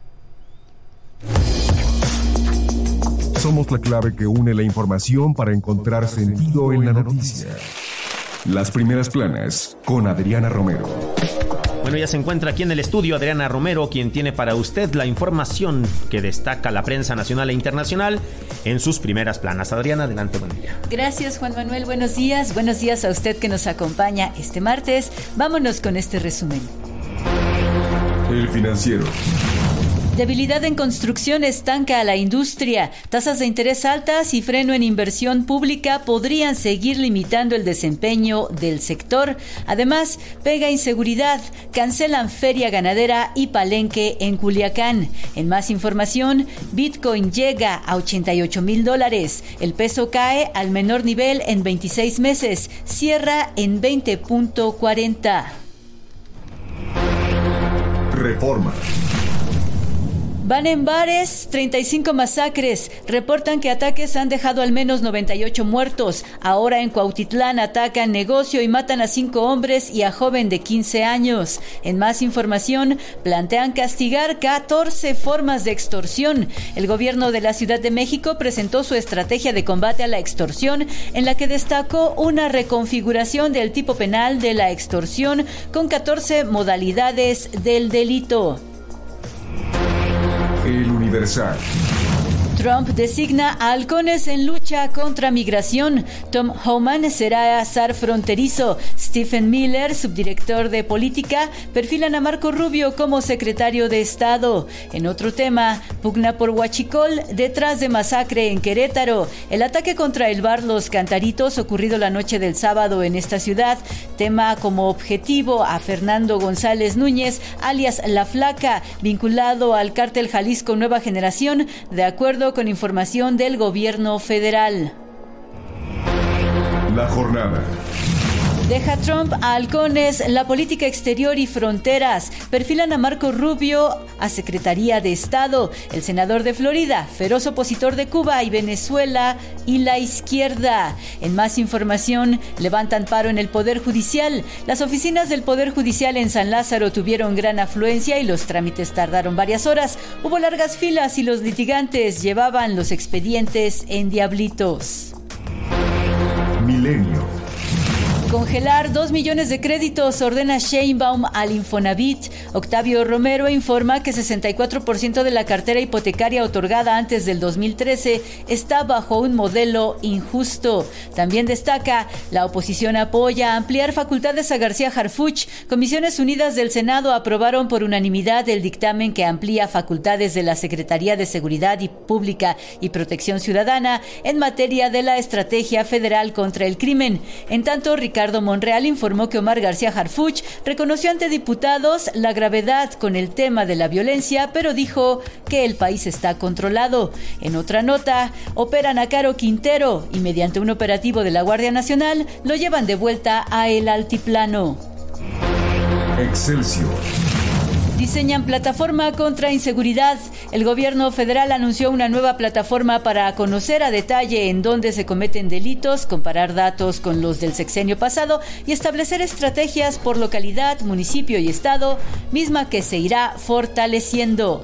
Somos la clave que une la información para encontrar sentido en la noticia. Las primeras planas con Adriana Romero. Bueno, ya se encuentra aquí en el estudio Adriana Romero, quien tiene para usted la información que destaca la prensa nacional e internacional en sus primeras planas. Adriana, adelante, buen día. Gracias, Juan Manuel. Buenos días a usted que nos acompaña este martes. Vámonos con este resumen. El Financiero. Debilidad en construcción estanca a la industria. Tasas de interés altas y freno en inversión pública podrían seguir limitando el desempeño del sector. Además, pega inseguridad. Cancelan feria ganadera y palenque en Culiacán. En más información, Bitcoin llega a $88,000. El peso cae al menor nivel en 26 meses. Cierra en 20.40. Reforma. Van en bares, 35 masacres. Reportan que ataques han dejado al menos 98 muertos. Ahora en Cuautitlán atacan negocio y matan a 5 hombres y a joven de 15 años. En más información, plantean castigar 14 formas de extorsión. El gobierno de la Ciudad de México presentó su estrategia de combate a la extorsión, en la que destacó una reconfiguración del tipo penal de la extorsión con 14 modalidades del delito. El Universal. Trump designa a halcones en lucha contra migración. Tom Homan será zar fronterizo. Stephen Miller, subdirector de política, perfilan a Marco Rubio como secretario de Estado. En otro tema, pugna por huachicol detrás de masacre en Querétaro. El ataque contra el bar Los Cantaritos, ocurrido la noche del sábado en esta ciudad, tema como objetivo a Fernando González Núñez, alias La Flaca, vinculado al cártel Jalisco Nueva Generación, de acuerdo con información del gobierno federal. La jornada. Deja Trump a halcones la política exterior y fronteras. Perfilan a Marco Rubio a Secretaría de Estado. El senador de Florida, feroz opositor de Cuba y Venezuela y la izquierda. En más información, levantan paro en el Poder Judicial. Las oficinas del Poder Judicial en San Lázaro tuvieron gran afluencia y los trámites tardaron varias horas. Hubo largas filas y los litigantes llevaban los expedientes en diablitos. Milenio. Congelar 2 millones de créditos ordena Sheinbaum al Infonavit. Octavio Romero informa que 64% de la cartera hipotecaria otorgada antes del 2013 está bajo un modelo injusto. También destaca, la oposición apoya ampliar facultades a García Harfuch. Comisiones Unidas del Senado aprobaron por unanimidad el dictamen que amplía facultades de la Secretaría de Seguridad Pública y Protección Ciudadana en materia de la Estrategia Federal contra el Crimen. En tanto, Ricardo Monreal informó que Omar García Harfuch reconoció ante diputados la gravedad con el tema de la violencia, pero dijo que el país está controlado. En otra nota, operan a Caro Quintero y mediante un operativo de la Guardia Nacional lo llevan de vuelta a el altiplano. Excelsior. Diseñan plataforma contra inseguridad. El gobierno federal anunció una nueva plataforma para conocer a detalle en dónde se cometen delitos, comparar datos con los del sexenio pasado y establecer estrategias por localidad, municipio y estado, misma que se irá fortaleciendo.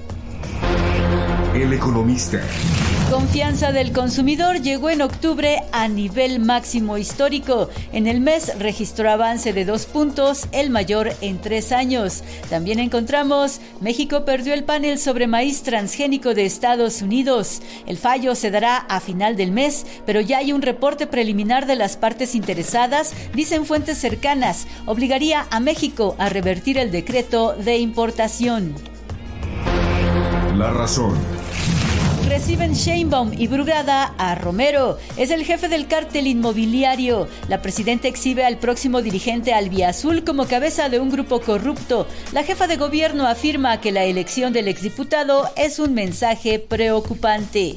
El Economista. Confianza del consumidor llegó en octubre a nivel máximo histórico. En el mes registró avance de 2 puntos, el mayor en 3 años. También encontramos, México perdió el panel sobre maíz transgénico de Estados Unidos. El fallo se dará a final del mes, pero ya hay un reporte preliminar de las partes interesadas, dicen fuentes cercanas. Obligaría a México a revertir el decreto de importación. La razón. Reciben Sheinbaum y Brugada a Romero. Es el jefe del cártel inmobiliario. La presidenta exhibe al próximo dirigente albiazul como cabeza de un grupo corrupto. La jefa de gobierno afirma que la elección del exdiputado es un mensaje preocupante.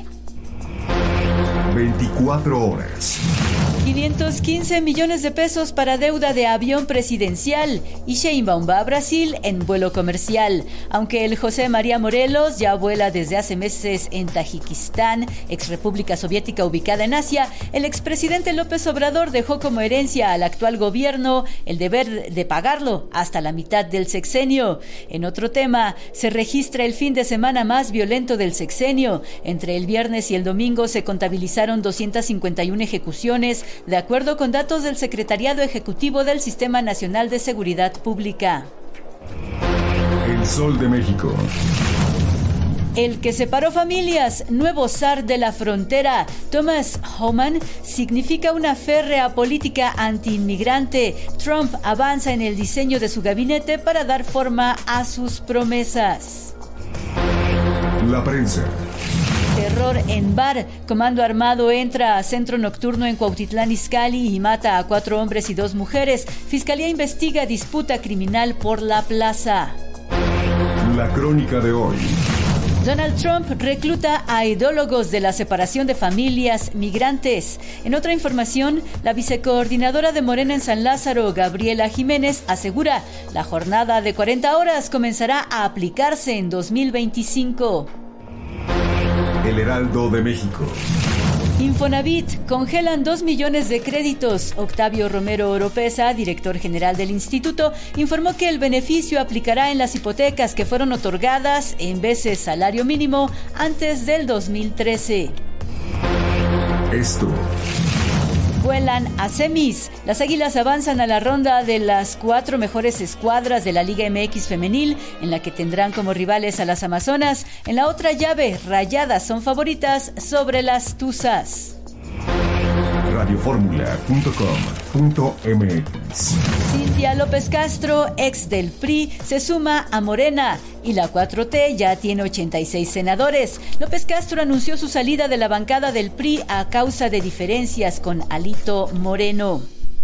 24 horas. 515 millones de pesos para deuda de avión presidencial y Sheinbaum va a Brasil en vuelo comercial. Aunque el José María Morelos ya vuela desde hace meses en Tayikistán, exrepública soviética ubicada en Asia, el expresidente López Obrador dejó como herencia al actual gobierno el deber de pagarlo hasta la mitad del sexenio. En otro tema, se registra el fin de semana más violento del sexenio. Entre el viernes y el domingo se contabilizaron 251 ejecuciones, de acuerdo con datos del Secretariado Ejecutivo del Sistema Nacional de Seguridad Pública. El Sol de México. El que separó familias, nuevo zar de la frontera, Thomas Homan, significa una férrea política antiinmigrante. Trump avanza en el diseño de su gabinete para dar forma a sus promesas. La prensa. Terror en bar. Comando armado entra a centro nocturno en Cuautitlán Izcalli y mata a 4 hombres y 2 mujeres. Fiscalía investiga disputa criminal por la plaza. La crónica de hoy. Donald Trump recluta a ideólogos de la separación de familias migrantes. En otra información, la vicecoordinadora de Morena en San Lázaro, Gabriela Jiménez, asegura la jornada de 40 horas comenzará a aplicarse en 2025. El Heraldo de México. Infonavit, congelan 2 millones de créditos. Octavio Romero Oropesa, director general del instituto, informó que el beneficio aplicará en las hipotecas que fueron otorgadas en veces salario mínimo antes del 2013. Esto. Vuelan a semis. Las Águilas avanzan a la ronda de las 4 mejores escuadras de la Liga MX femenil, en la que tendrán como rivales a las Amazonas. En la otra llave, Rayadas son favoritas sobre las Tuzas. Radioformula.com.mx. Cintia López Castro, ex del PRI, se suma a Morena y la 4T ya tiene 86 senadores. López Castro anunció su salida de la bancada del PRI a causa de diferencias con Alito Moreno.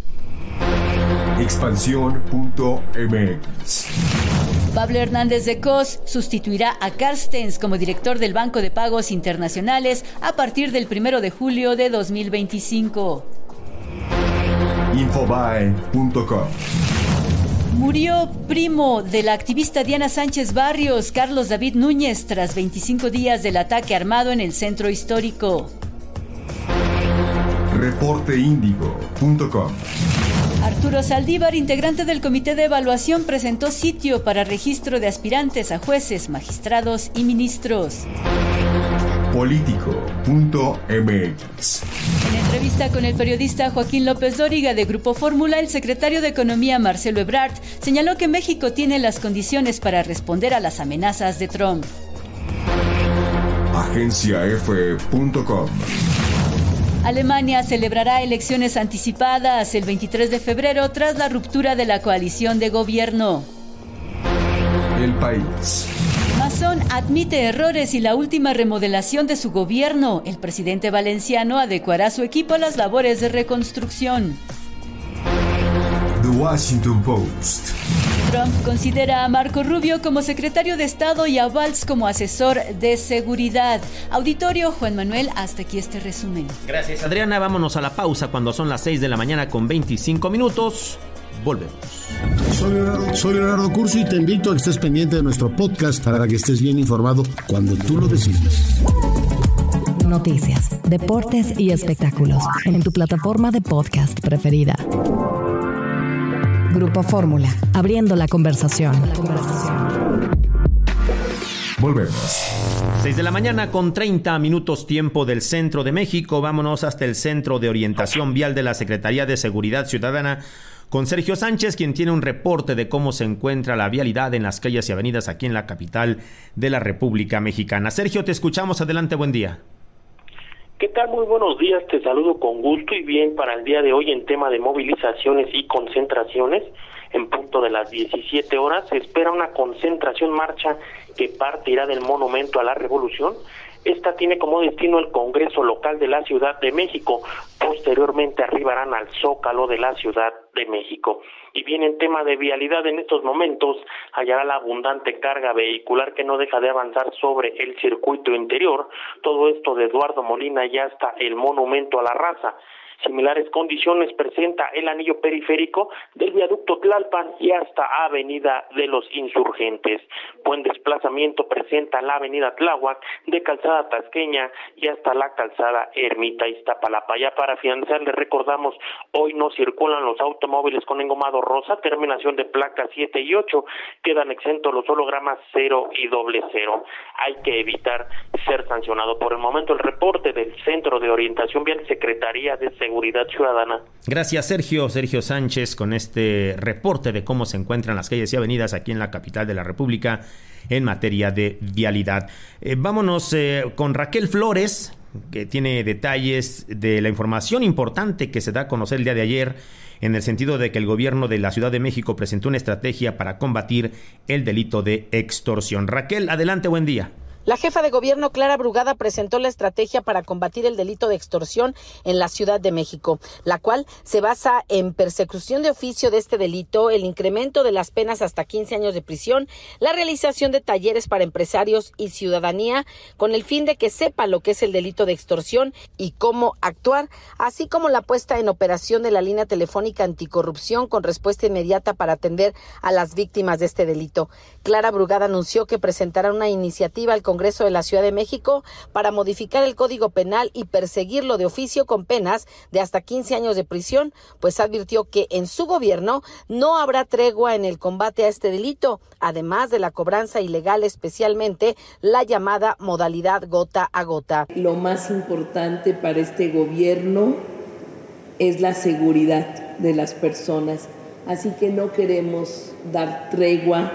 Expansión.mx. Pablo Hernández de Cos sustituirá a Carstens como director del Banco de Pagos Internacionales a partir del 1 de julio de 2025. Infobae.com. Murió primo de la activista Diana Sánchez Barrios, Carlos David Núñez, tras 25 días del ataque armado en el centro histórico. Reporteindigo.com. Arturo Saldívar, integrante del Comité de Evaluación, presentó sitio para registro de aspirantes a jueces, magistrados y ministros. Político.mx. En entrevista con el periodista Joaquín López Dóriga de Grupo Fórmula, el secretario de Economía Marcelo Ebrard señaló que México tiene las condiciones para responder a las amenazas de Trump. Agenciaf.com. Alemania celebrará elecciones anticipadas el 23 de febrero tras la ruptura de la coalición de gobierno. El País. Mazón admite errores y la última remodelación de su gobierno. El presidente valenciano adecuará su equipo a las labores de reconstrucción. The Washington Post. Trump considera a Marco Rubio como secretario de Estado y a Valls como asesor de seguridad. Auditorio, Juan Manuel, hasta aquí este resumen. Gracias, Adriana. Vámonos a la pausa cuando son las 6 de la mañana con 25 minutos. Volvemos. Soy Leonardo Curso y te invito a que estés pendiente de nuestro podcast para que estés bien informado cuando tú lo decidas. Noticias, deportes y espectáculos en tu plataforma de podcast preferida. Grupo Fórmula, abriendo la conversación. Volvemos. 6 de la mañana con 30 minutos tiempo del centro de México. Vámonos hasta el Centro de Orientación Vial de la Secretaría de Seguridad Ciudadana con Sergio Sánchez, quien tiene un reporte de cómo se encuentra la vialidad en las calles y avenidas aquí en la capital de la República Mexicana. Sergio, te escuchamos. Adelante, buen día. ¿Qué tal? Muy buenos días, te saludo con gusto y bien para el día de hoy en tema de movilizaciones y concentraciones. En punto de las 17 horas se espera una concentración marcha que partirá del Monumento a la Revolución. Esta tiene como destino el Congreso Local de la Ciudad de México. Posteriormente arribarán al Zócalo de la Ciudad de México. Y bien, en tema de vialidad, en estos momentos hallará la abundante carga vehicular que no deja de avanzar sobre el circuito interior. Todo esto de Eduardo Molina y hasta el Monumento a la Raza. Similares condiciones presenta el anillo periférico del viaducto Tlalpan y hasta Avenida de los Insurgentes. Buen desplazamiento presenta la Avenida Tláhuac de Calzada Tasqueña y hasta la Calzada Ermita Iztapalapa. Ya para finalizar, les recordamos, hoy no circulan los automóviles con engomado rosa, terminación de placas 7 y 8, quedan exentos los hologramas 0 y 00. Hay que evitar ser sancionado. Por el momento, el reporte del Centro de Orientación Vial, Secretaría de seguridad ciudadana. Gracias, Sergio Sánchez, con este reporte de cómo se encuentran las calles y avenidas aquí en la capital de la República en materia de vialidad. Vámonos con Raquel Flores, que tiene detalles de la información importante que se da a conocer el día de ayer, en el sentido de que el gobierno de la Ciudad de México presentó una estrategia para combatir el delito de extorsión. Raquel, adelante, buen día. La jefa de gobierno, Clara Brugada, presentó la estrategia para combatir el delito de extorsión en la Ciudad de México, la cual se basa en persecución de oficio de este delito, el incremento de las penas hasta 15 años de prisión, la realización de talleres para empresarios y ciudadanía, con el fin de que sepa lo que es el delito de extorsión y cómo actuar, así como la puesta en operación de la línea telefónica anticorrupción con respuesta inmediata para atender a las víctimas de este delito. Clara Brugada anunció que presentará una iniciativa al Congreso de la Ciudad de México para modificar el Código Penal y perseguirlo de oficio con penas de hasta 15 años de prisión, pues advirtió que en su gobierno no habrá tregua en el combate a este delito, además de la cobranza ilegal, especialmente la llamada modalidad gota a gota. Lo más importante para este gobierno es la seguridad de las personas, así que no queremos dar tregua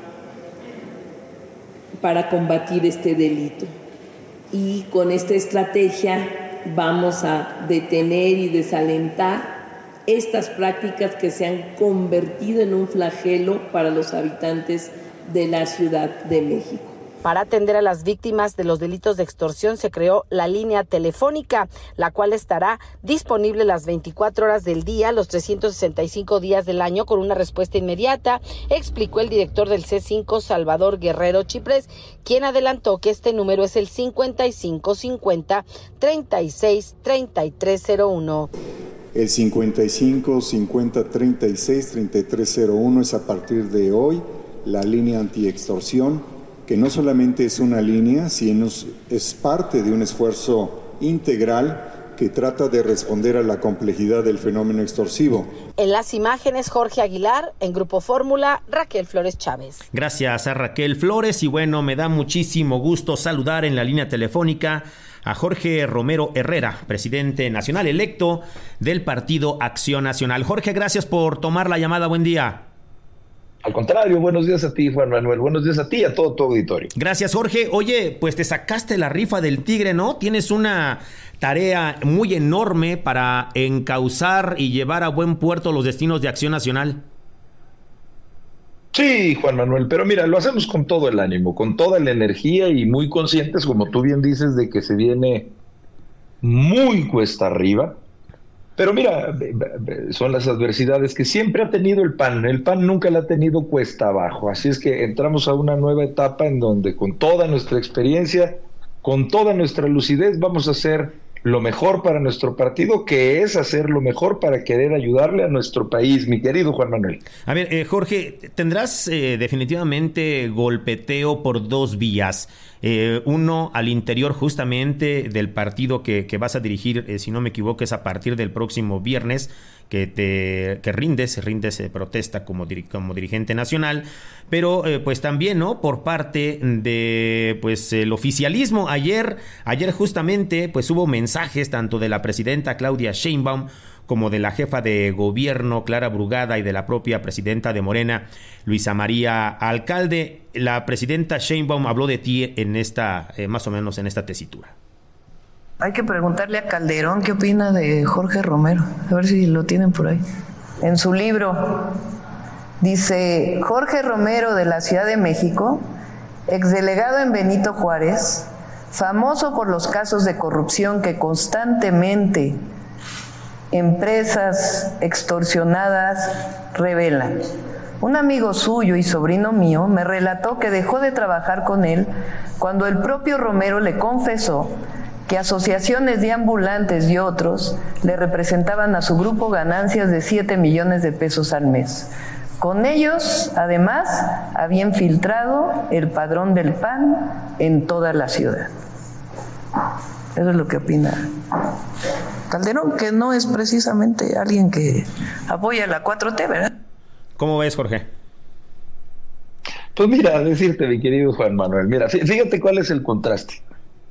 para combatir este delito. Y con esta estrategia vamos a detener y desalentar estas prácticas que se han convertido en un flagelo para los habitantes de la Ciudad de México. Para atender a las víctimas de los delitos de extorsión se creó la línea telefónica, la cual estará disponible las 24 horas del día, los 365 días del año, con una respuesta inmediata, explicó el director del C5, Salvador Guerrero Chiprés, quien adelantó que este número es el 5550 36 3301. El 55 50 36 3301 es a partir de hoy la línea antiextorsión, que no solamente es una línea, sino es parte de un esfuerzo integral que trata de responder a la complejidad del fenómeno extorsivo. En las imágenes, Jorge Aguilar, en Grupo Fórmula, Raquel Flores Chávez. Gracias a Raquel Flores, y bueno, me da muchísimo gusto saludar en la línea telefónica a Jorge Romero Herrera, presidente nacional electo del Partido Acción Nacional. Jorge, gracias por tomar la llamada, buen día. Al contrario, buenos días a ti, Juan Manuel, buenos días a ti y a todo tu auditorio. Gracias, Jorge. Oye, pues te sacaste la rifa del tigre, ¿no? Tienes una tarea muy enorme para encauzar y llevar a buen puerto los destinos de Acción Nacional. Sí, Juan Manuel, pero mira, lo hacemos con todo el ánimo, con toda la energía y muy conscientes, como tú bien dices, de que se viene muy cuesta arriba. Pero mira, son las adversidades que siempre ha tenido el PAN nunca la ha tenido cuesta abajo, así es que entramos a una nueva etapa en donde con toda nuestra experiencia, con toda nuestra lucidez vamos a hacer lo mejor para nuestro partido, que es hacer lo mejor para querer ayudarle a nuestro país, mi querido Juan Manuel. A ver, Jorge, tendrás definitivamente golpeteo por dos vías. Uno, al interior justamente del partido que vas a dirigir, si no me equivoco, es a partir del próximo viernes, que rindes protesta como dirigente nacional, pero pues también, ¿no?, por parte de pues el oficialismo. Ayer justamente pues hubo mensajes tanto de la presidenta Claudia Sheinbaum como de la jefa de gobierno Clara Brugada y de la propia presidenta de Morena, Luisa María Alcalde. La presidenta Sheinbaum habló de ti en esta, más o menos en esta tesitura. Hay que preguntarle a Calderón qué opina de Jorge Romero, a ver si lo tienen por ahí. En su libro dice: Jorge Romero, de la Ciudad de México, exdelegado en Benito Juárez, famoso por los casos de corrupción que constantemente empresas extorsionadas revelan. Un amigo suyo y sobrino mío me relató que dejó de trabajar con él cuando el propio Romero le confesó que asociaciones de ambulantes y otros le representaban a su grupo ganancias de 7 millones de pesos al mes. Con ellos, además, habían filtrado el padrón del PAN en toda la ciudad. Eso es lo que opina Calderón, que no es precisamente alguien que apoya la 4T, ¿verdad? ¿Cómo ves, Jorge? Pues mira, decirte, mi querido Juan Manuel, mira, fíjate cuál es el contraste.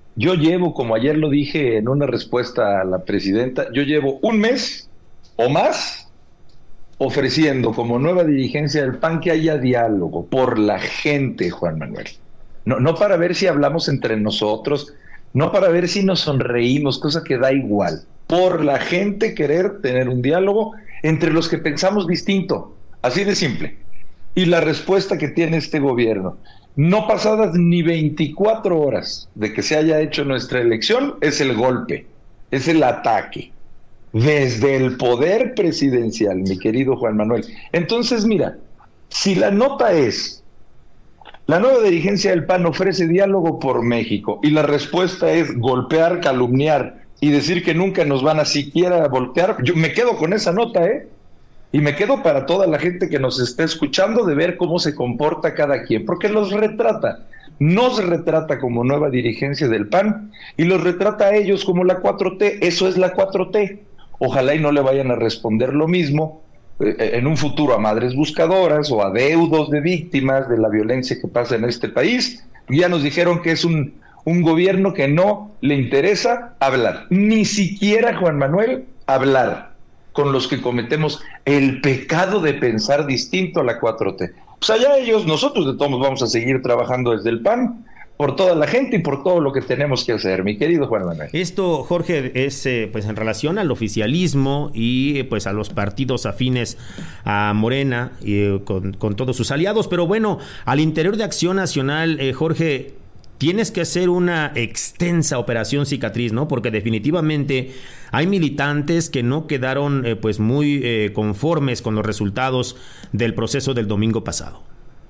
Yo llevo, como ayer lo dije en una respuesta a la presidenta, yo llevo un mes o más ofreciendo como nueva dirigencia del PAN que haya diálogo por la gente, Juan Manuel. No para ver si hablamos entre nosotros, no para ver si nos sonreímos, cosa que da igual. Por la gente querer tener un diálogo entre los que pensamos distinto, así de simple. Y la respuesta que tiene este gobierno, no pasadas ni 24 horas de que se haya hecho nuestra elección, es el golpe, es el ataque, desde el poder presidencial, mi querido Juan Manuel. Entonces, mira, si la nota es, la nueva dirigencia del PAN ofrece diálogo por México, y la respuesta es golpear, calumniar, y decir que nunca nos van a siquiera voltear, yo me quedo con esa nota, y me quedo para toda la gente que nos está escuchando de ver cómo se comporta cada quien, porque los retrata, nos retrata como nueva dirigencia del PAN, y los retrata a ellos como la 4T, eso es la 4T, ojalá y no le vayan a responder lo mismo en un futuro a madres buscadoras o a deudos de víctimas de la violencia que pasa en este país. Ya nos dijeron que es un gobierno que no le interesa hablar, ni siquiera, Juan Manuel, hablar con los que cometemos el pecado de pensar distinto a la 4T. Pues allá ellos, nosotros de todos vamos a seguir trabajando desde el PAN, por toda la gente y por todo lo que tenemos que hacer, mi querido Juan Manuel. Esto, Jorge, es pues en relación al oficialismo y pues a los partidos afines a Morena y con todos sus aliados, pero bueno, al interior de Acción Nacional, Jorge, tienes que hacer una extensa operación cicatriz, ¿no? Porque definitivamente hay militantes que no quedaron pues muy conformes con los resultados del proceso del domingo pasado.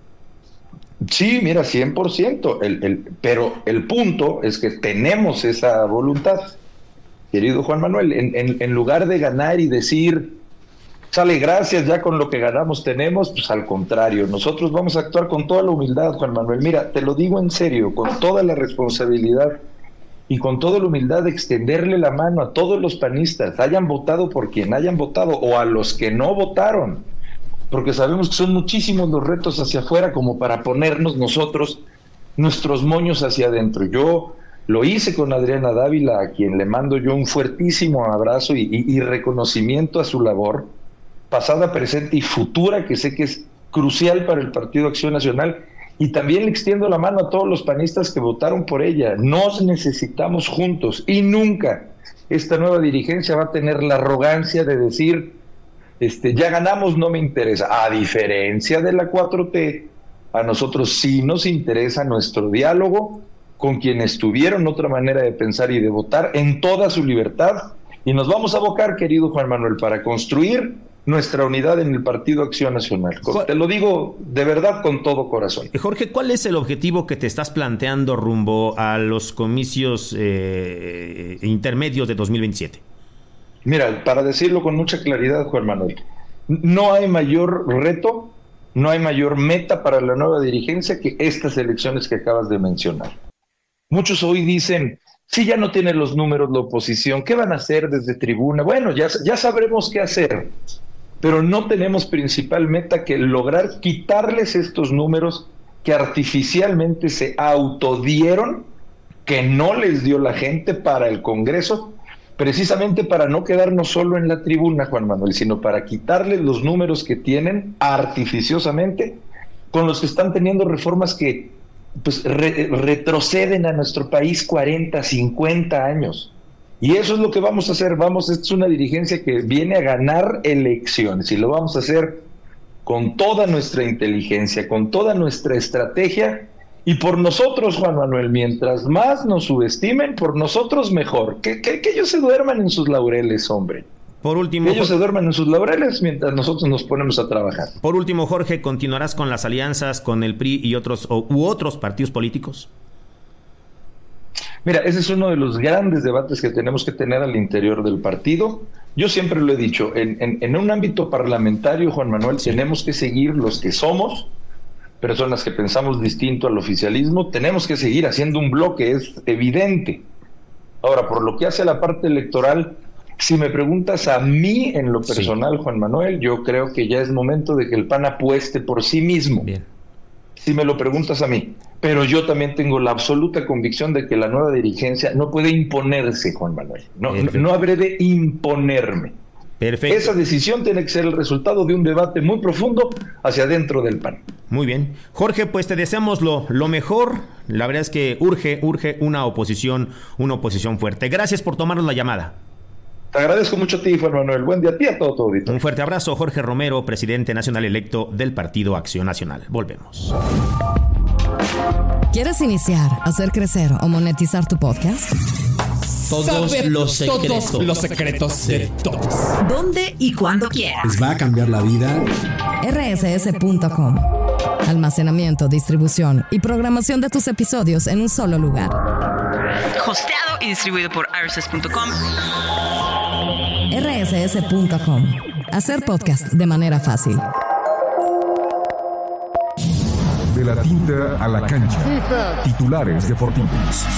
Sí, mira, 100%, pero el punto es que tenemos esa voluntad, querido Juan Manuel, en lugar de ganar y decir, sale, gracias, ya con lo que ganamos tenemos, pues al contrario, nosotros vamos a actuar con toda la humildad, Juan Manuel, mira, te lo digo en serio, con toda la responsabilidad y con toda la humildad de extenderle la mano a todos los panistas, hayan votado por quien hayan votado o a los que no votaron, porque sabemos que son muchísimos los retos hacia afuera como para ponernos nosotros nuestros moños hacia adentro. Yo lo hice con Adriana Dávila, a quien le mando yo un fuertísimo abrazo y reconocimiento a su labor, pasada, presente y futura, que sé que es crucial para el Partido Acción Nacional, y también le extiendo la mano a todos los panistas que votaron por ella. Nos necesitamos juntos, y nunca esta nueva dirigencia va a tener la arrogancia de decir, ya ganamos, no me interesa. A diferencia de la 4T, a nosotros sí nos interesa nuestro diálogo con quienes tuvieron otra manera de pensar y de votar en toda su libertad, y nos vamos a abocar, querido Juan Manuel, para construir nuestra unidad en el Partido Acción Nacional. Te lo digo de verdad con todo corazón. Jorge, ¿cuál es el objetivo que te estás planteando rumbo a los comicios intermedios de 2027? Mira, para decirlo con mucha claridad, Juan Manuel, no hay mayor reto, no hay mayor meta para la nueva dirigencia que estas elecciones que acabas de mencionar. Muchos hoy dicen, si ya no tiene los números la oposición, ¿qué van a hacer desde tribuna? Bueno, ya sabremos qué hacer, pero no tenemos principal meta que lograr quitarles estos números que artificialmente se autodieron, que no les dio la gente para el Congreso, precisamente para no quedarnos solo en la tribuna, Juan Manuel, sino para quitarles los números que tienen artificiosamente, con los que están teniendo reformas que pues retroceden a nuestro país 40, 50 años. Y eso es lo que vamos a hacer. Es una dirigencia que viene a ganar elecciones, y lo vamos a hacer con toda nuestra inteligencia, con toda nuestra estrategia, y por nosotros, Juan Manuel, mientras más nos subestimen, por nosotros mejor. Que ellos se duerman en sus laureles, hombre. Por último, ellos se duermen en sus laureles mientras nosotros nos ponemos a trabajar. Por último, Jorge, ¿continuarás con las alianzas con el PRI y otros partidos políticos? Mira, ese es uno de los grandes debates que tenemos que tener al interior del partido. Yo siempre lo he dicho, en un ámbito parlamentario, Juan Manuel, tenemos que seguir los que somos personas que pensamos distinto al oficialismo, tenemos que seguir haciendo un bloque, es evidente. Ahora, por lo que hace a la parte electoral, si me preguntas a mí en lo personal, Juan Manuel, yo creo que ya es momento de que el PAN apueste por sí mismo. Bien. si me lo preguntas a mí. Pero yo también tengo la absoluta convicción de que la nueva dirigencia no puede imponerse, Juan Manuel. No habré de imponerme. Perfecto. Esa decisión tiene que ser el resultado de un debate muy profundo hacia adentro del PAN. Muy bien. Jorge, pues te deseamos lo mejor. La verdad es que urge una oposición fuerte. Gracias por tomarnos la llamada. Te agradezco mucho a ti, Juan Manuel. Buen día a ti, a todo tu auditorio. Un fuerte abrazo, Jorge Romero, presidente nacional electo del Partido Acción Nacional. Volvemos. ¿Quieres iniciar, hacer crecer o monetizar tu podcast? Todos los secretos de todos. ¿Dónde y cuándo quieras? Les va a cambiar la vida. rss.com. Almacenamiento, distribución y programación de tus episodios en un solo lugar. Hosteado y distribuido por rss.com. rss.com. Hacer podcast de manera fácil. De la tinta a la cancha. Titulares deportivos.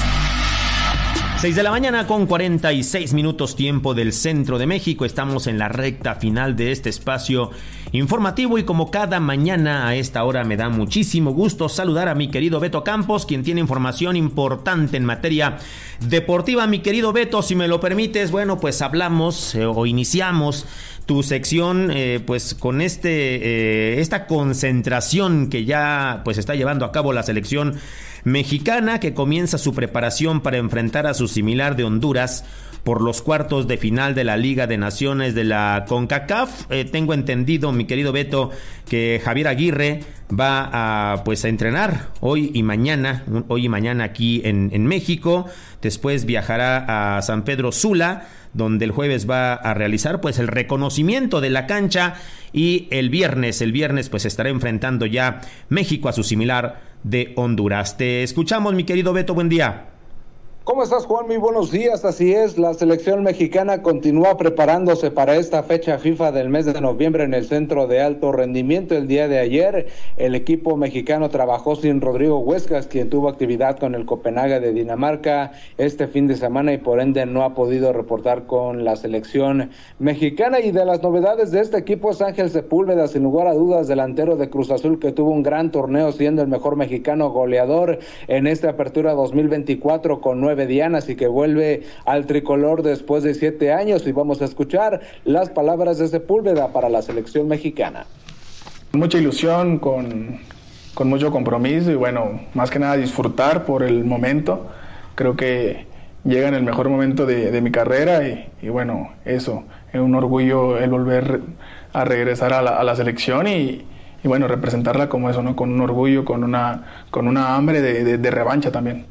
6 de la mañana con 46 minutos tiempo del centro de México. Estamos en la recta final de este espacio informativo y como cada mañana a esta hora me da muchísimo gusto saludar a mi querido Beto Campos, quien tiene información importante en materia deportiva. Mi querido Beto, si me lo permites, bueno, pues hablamos o iniciamos tu sección pues con esta concentración que ya pues está llevando a cabo la selección mexicana, que comienza su preparación para enfrentar a su similar de Honduras por los cuartos de final de la Liga de Naciones de la CONCACAF. Tengo entendido, mi querido Beto, que Javier Aguirre va a entrenar hoy y mañana aquí en México. Después viajará a San Pedro Sula, donde el jueves va a realizar pues el reconocimiento de la cancha, y el viernes pues estará enfrentando ya México a su similar de Honduras. Te escuchamos, mi querido Beto, buen día. ¿Cómo estás, Juan? Muy buenos días. Así es, la selección mexicana continúa preparándose para esta fecha FIFA del mes de noviembre en el Centro de Alto Rendimiento. El día de ayer, el equipo mexicano trabajó sin Rodrigo Huescas, quien tuvo actividad con el Copenhague de Dinamarca este fin de semana y por ende no ha podido reportar con la selección mexicana. Y de las novedades de este equipo es Ángel Sepúlveda, sin lugar a dudas, delantero de Cruz Azul, que tuvo un gran torneo siendo el mejor mexicano goleador en esta apertura 2024 con 9 dianas y que vuelve al tricolor después de 7 años. Y vamos a escuchar las palabras de Sepúlveda para la selección mexicana. Mucha ilusión, con mucho compromiso y bueno, más que nada disfrutar por el momento. Creo que llega en el mejor momento de mi carrera y bueno, eso, es un orgullo el volver a regresar a la selección y bueno, representarla como eso, ¿no? Con un orgullo, con una hambre de revancha también.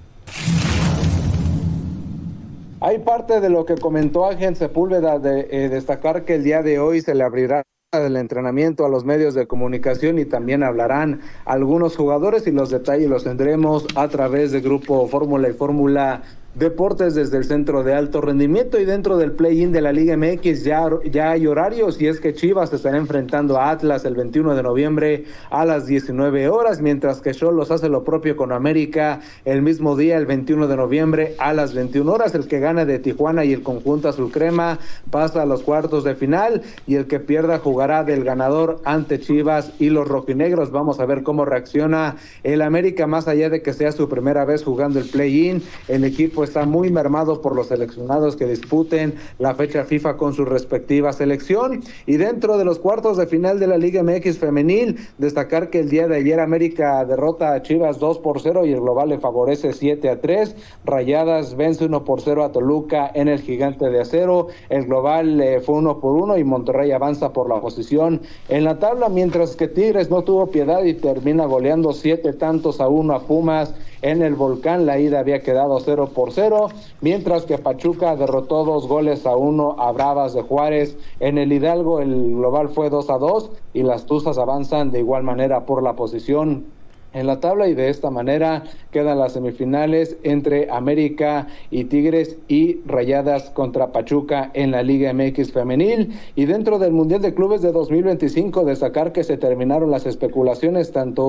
Hay parte de lo que comentó Ángel Sepúlveda de destacar que el día de hoy se le abrirá el entrenamiento a los medios de comunicación y también hablarán algunos jugadores, y los detalles los tendremos a través de Grupo Fórmula y Fórmula Deportes desde el Centro de Alto Rendimiento. Y dentro del play-in de la Liga MX ya hay horarios, y es que Chivas estará enfrentando a Atlas el 21 de noviembre a las 19 horas, mientras que Xolos hace lo propio con América el mismo día, el 21 de noviembre a las 21 horas. El que gane de Tijuana y el conjunto azul crema pasa a los cuartos de final, y el que pierda jugará del ganador ante Chivas y los rojinegros. Vamos a ver cómo reacciona el América, más allá de que sea su primera vez jugando el play-in. El equipo está muy mermado por los seleccionados que disputen la fecha FIFA con su respectiva selección. Y dentro de los cuartos de final de la Liga MX femenil, destacar que el día de ayer América derrota a Chivas 2-0 y el global le favorece 7-3. Rayadas vence 1-0 a Toluca en el Gigante de Acero. El global fue 1-1 y Monterrey avanza por la posición en la tabla, mientras que Tigres no tuvo piedad y termina goleando 7-1 a Pumas en el Volcán. La ida había quedado 0-0, mientras que Pachuca derrotó 2-1 a Bravas de Juárez. En el Hidalgo el global fue 2-2 y las Tuzas avanzan de igual manera por la posición en la tabla, y de esta manera quedan las semifinales entre América y Tigres y Rayadas contra Pachuca en la Liga MX femenil. Y dentro del Mundial de Clubes de 2025, destacar que se terminaron las especulaciones tanto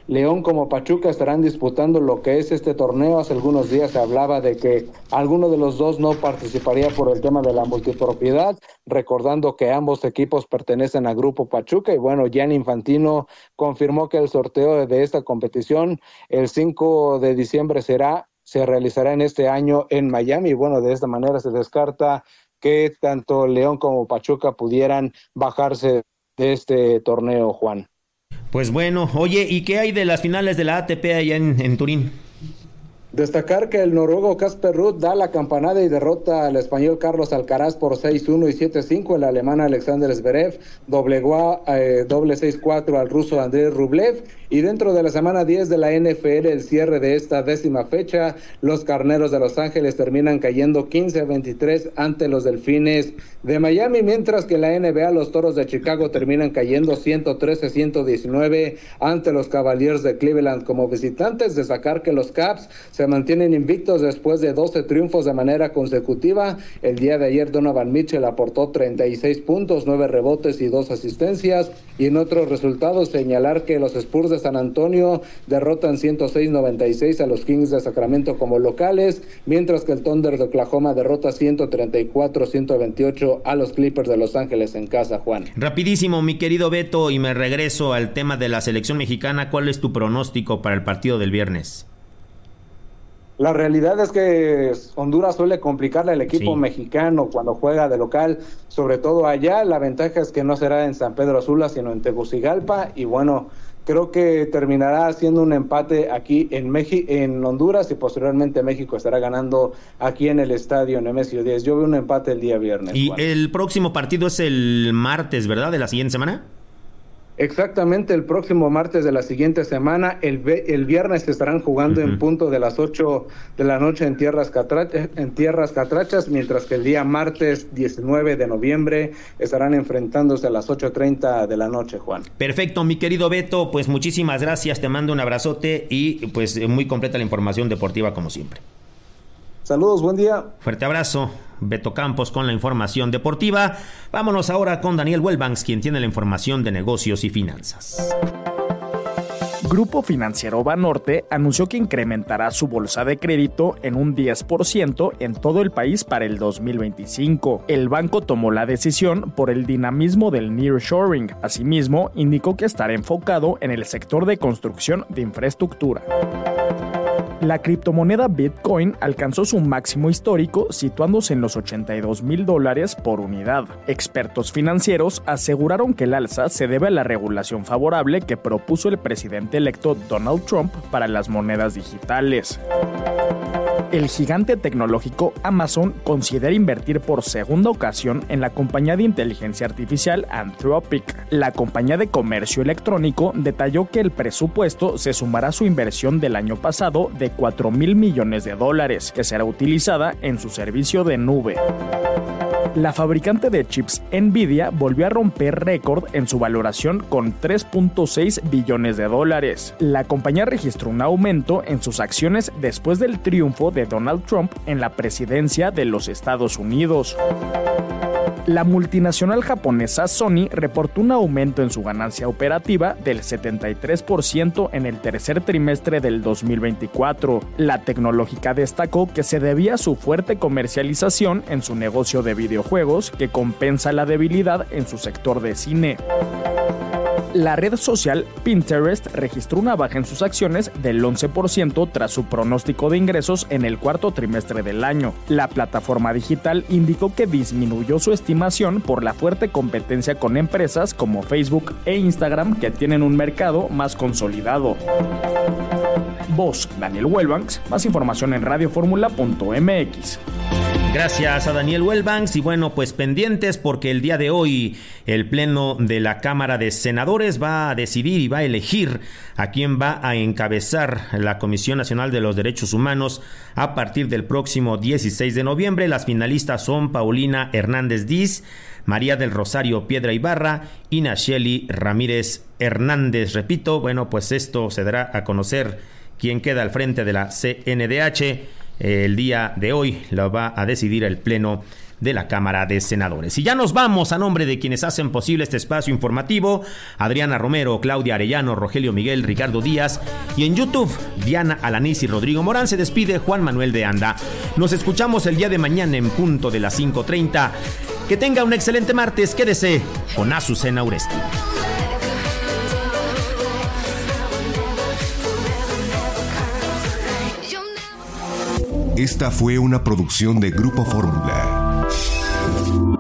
León como Pachuca estarán disputando lo que es este torneo. Hace algunos días se hablaba de que alguno de los dos no participaría por el tema de la multipropiedad, recordando que ambos equipos pertenecen al Grupo Pachuca. Y bueno, Gianni Infantino confirmó que el sorteo de esta competición el 5 de diciembre se realizará en este año en Miami. Y bueno, de esta manera se descarta que tanto León como Pachuca pudieran bajarse de este torneo, Juan. Pues bueno, oye, ¿y qué hay de las finales de la ATP allá en Turín? Destacar que el noruego Casper Ruud da la campanada y derrota al español Carlos Alcaraz por 6-1 y 7-5. El alemán Alexander Zverev doblegó doble 6-4 al ruso Andrei Rublev. Y dentro de la semana 10 de la NFL, el cierre de esta 10ª fecha, los Carneros de Los Ángeles terminan cayendo 15-23 ante los Delfines de Miami, mientras que en la NBA los Toros de Chicago terminan cayendo 113-119 ante los Cavaliers de Cleveland como visitantes. Destacar que los Caps se mantienen invictos después de 12 triunfos de manera consecutiva. El día de ayer Donovan Mitchell aportó 36 puntos, 9 rebotes y 2 asistencias. Y en otros resultados señalar que los Spurs de San Antonio derrotan 106-96 a los Kings de Sacramento como locales, mientras que el Thunder de Oklahoma derrota 134-128 a los Clippers de Los Ángeles en casa, Juan. Rapidísimo, mi querido Beto, y me regreso al tema de la selección mexicana. ¿Cuál es tu pronóstico para el partido del viernes? La realidad es que Honduras suele complicarle al equipo mexicano cuando juega de local, sobre todo allá. La ventaja es que no será en San Pedro Sula, sino en Tegucigalpa, y bueno, creo que terminará haciendo un empate aquí en Honduras, y posteriormente México estará ganando aquí en el estadio Nemesio 10. Yo veo un empate el día viernes. Y Juan, el próximo partido es el martes, ¿verdad? ¿De la siguiente semana? Exactamente, el próximo martes de la siguiente semana. El viernes se estarán jugando en punto de las 8 de la noche en tierras catrachas, mientras que el día martes 19 de noviembre estarán enfrentándose a las 8:30 de la noche, Juan. Perfecto, mi querido Beto, pues muchísimas gracias, te mando un abrazote y pues muy completa la información deportiva como siempre. Saludos, buen día. Fuerte abrazo, Beto Campos con la información deportiva. Vámonos ahora con Daniel Wellbanks, quien tiene la información de negocios y finanzas. Grupo Financiero Banorte anunció que incrementará su bolsa de crédito en un 10% en todo el país para el 2025. El banco tomó la decisión por el dinamismo del nearshoring. Asimismo, indicó que estará enfocado en el sector de construcción de infraestructura. La criptomoneda Bitcoin alcanzó su máximo histórico situándose en los $82,000 por unidad. Expertos financieros aseguraron que el alza se debe a la regulación favorable que propuso el presidente electo Donald Trump para las monedas digitales. El gigante tecnológico Amazon considera invertir por segunda ocasión en la compañía de inteligencia artificial Anthropic. La compañía de comercio electrónico detalló que el presupuesto se sumará a su inversión del año pasado de $4,000 millones, que será utilizada en su servicio de nube. La fabricante de chips Nvidia volvió a romper récord en su valoración con $3.6 billones. La compañía registró un aumento en sus acciones después del triunfo de Donald Trump en la presidencia de los Estados Unidos. La multinacional japonesa Sony reportó un aumento en su ganancia operativa del 73% en el tercer trimestre del 2024. La tecnológica destacó que se debía a su fuerte comercialización en su negocio de videojuegos, que compensa la debilidad en su sector de cine. La red social Pinterest registró una baja en sus acciones del 11% tras su pronóstico de ingresos en el cuarto trimestre del año. La plataforma digital indicó que disminuyó su estimación por la fuerte competencia con empresas como Facebook e Instagram, que tienen un mercado más consolidado. Voz Daniel Wellbanks, más información en radioformula.mx. Gracias a Daniel Wellbanks, y bueno, pues pendientes porque el día de hoy el Pleno de la Cámara de Senadores va a decidir y va a elegir a quién va a encabezar la Comisión Nacional de los Derechos Humanos a partir del próximo 16 de noviembre. Las finalistas son Paulina Hernández Diz, María del Rosario Piedra Ibarra y Nacheli Ramírez Hernández. Repito, bueno, pues esto se dará a conocer quién queda al frente de la CNDH. El día de hoy lo va a decidir el Pleno de la Cámara de Senadores. Y ya nos vamos. A nombre de quienes hacen posible este espacio informativo: Adriana Romero, Claudia Arellano, Rogelio Miguel, Ricardo Díaz, y en YouTube Diana Alanís y Rodrigo Morán, se despide Juan Manuel de Anda. Nos escuchamos el día de mañana en punto de las 5:30. Que tenga un excelente martes. Quédese con Azucena Uresti. Esta fue una producción de Grupo Fórmula.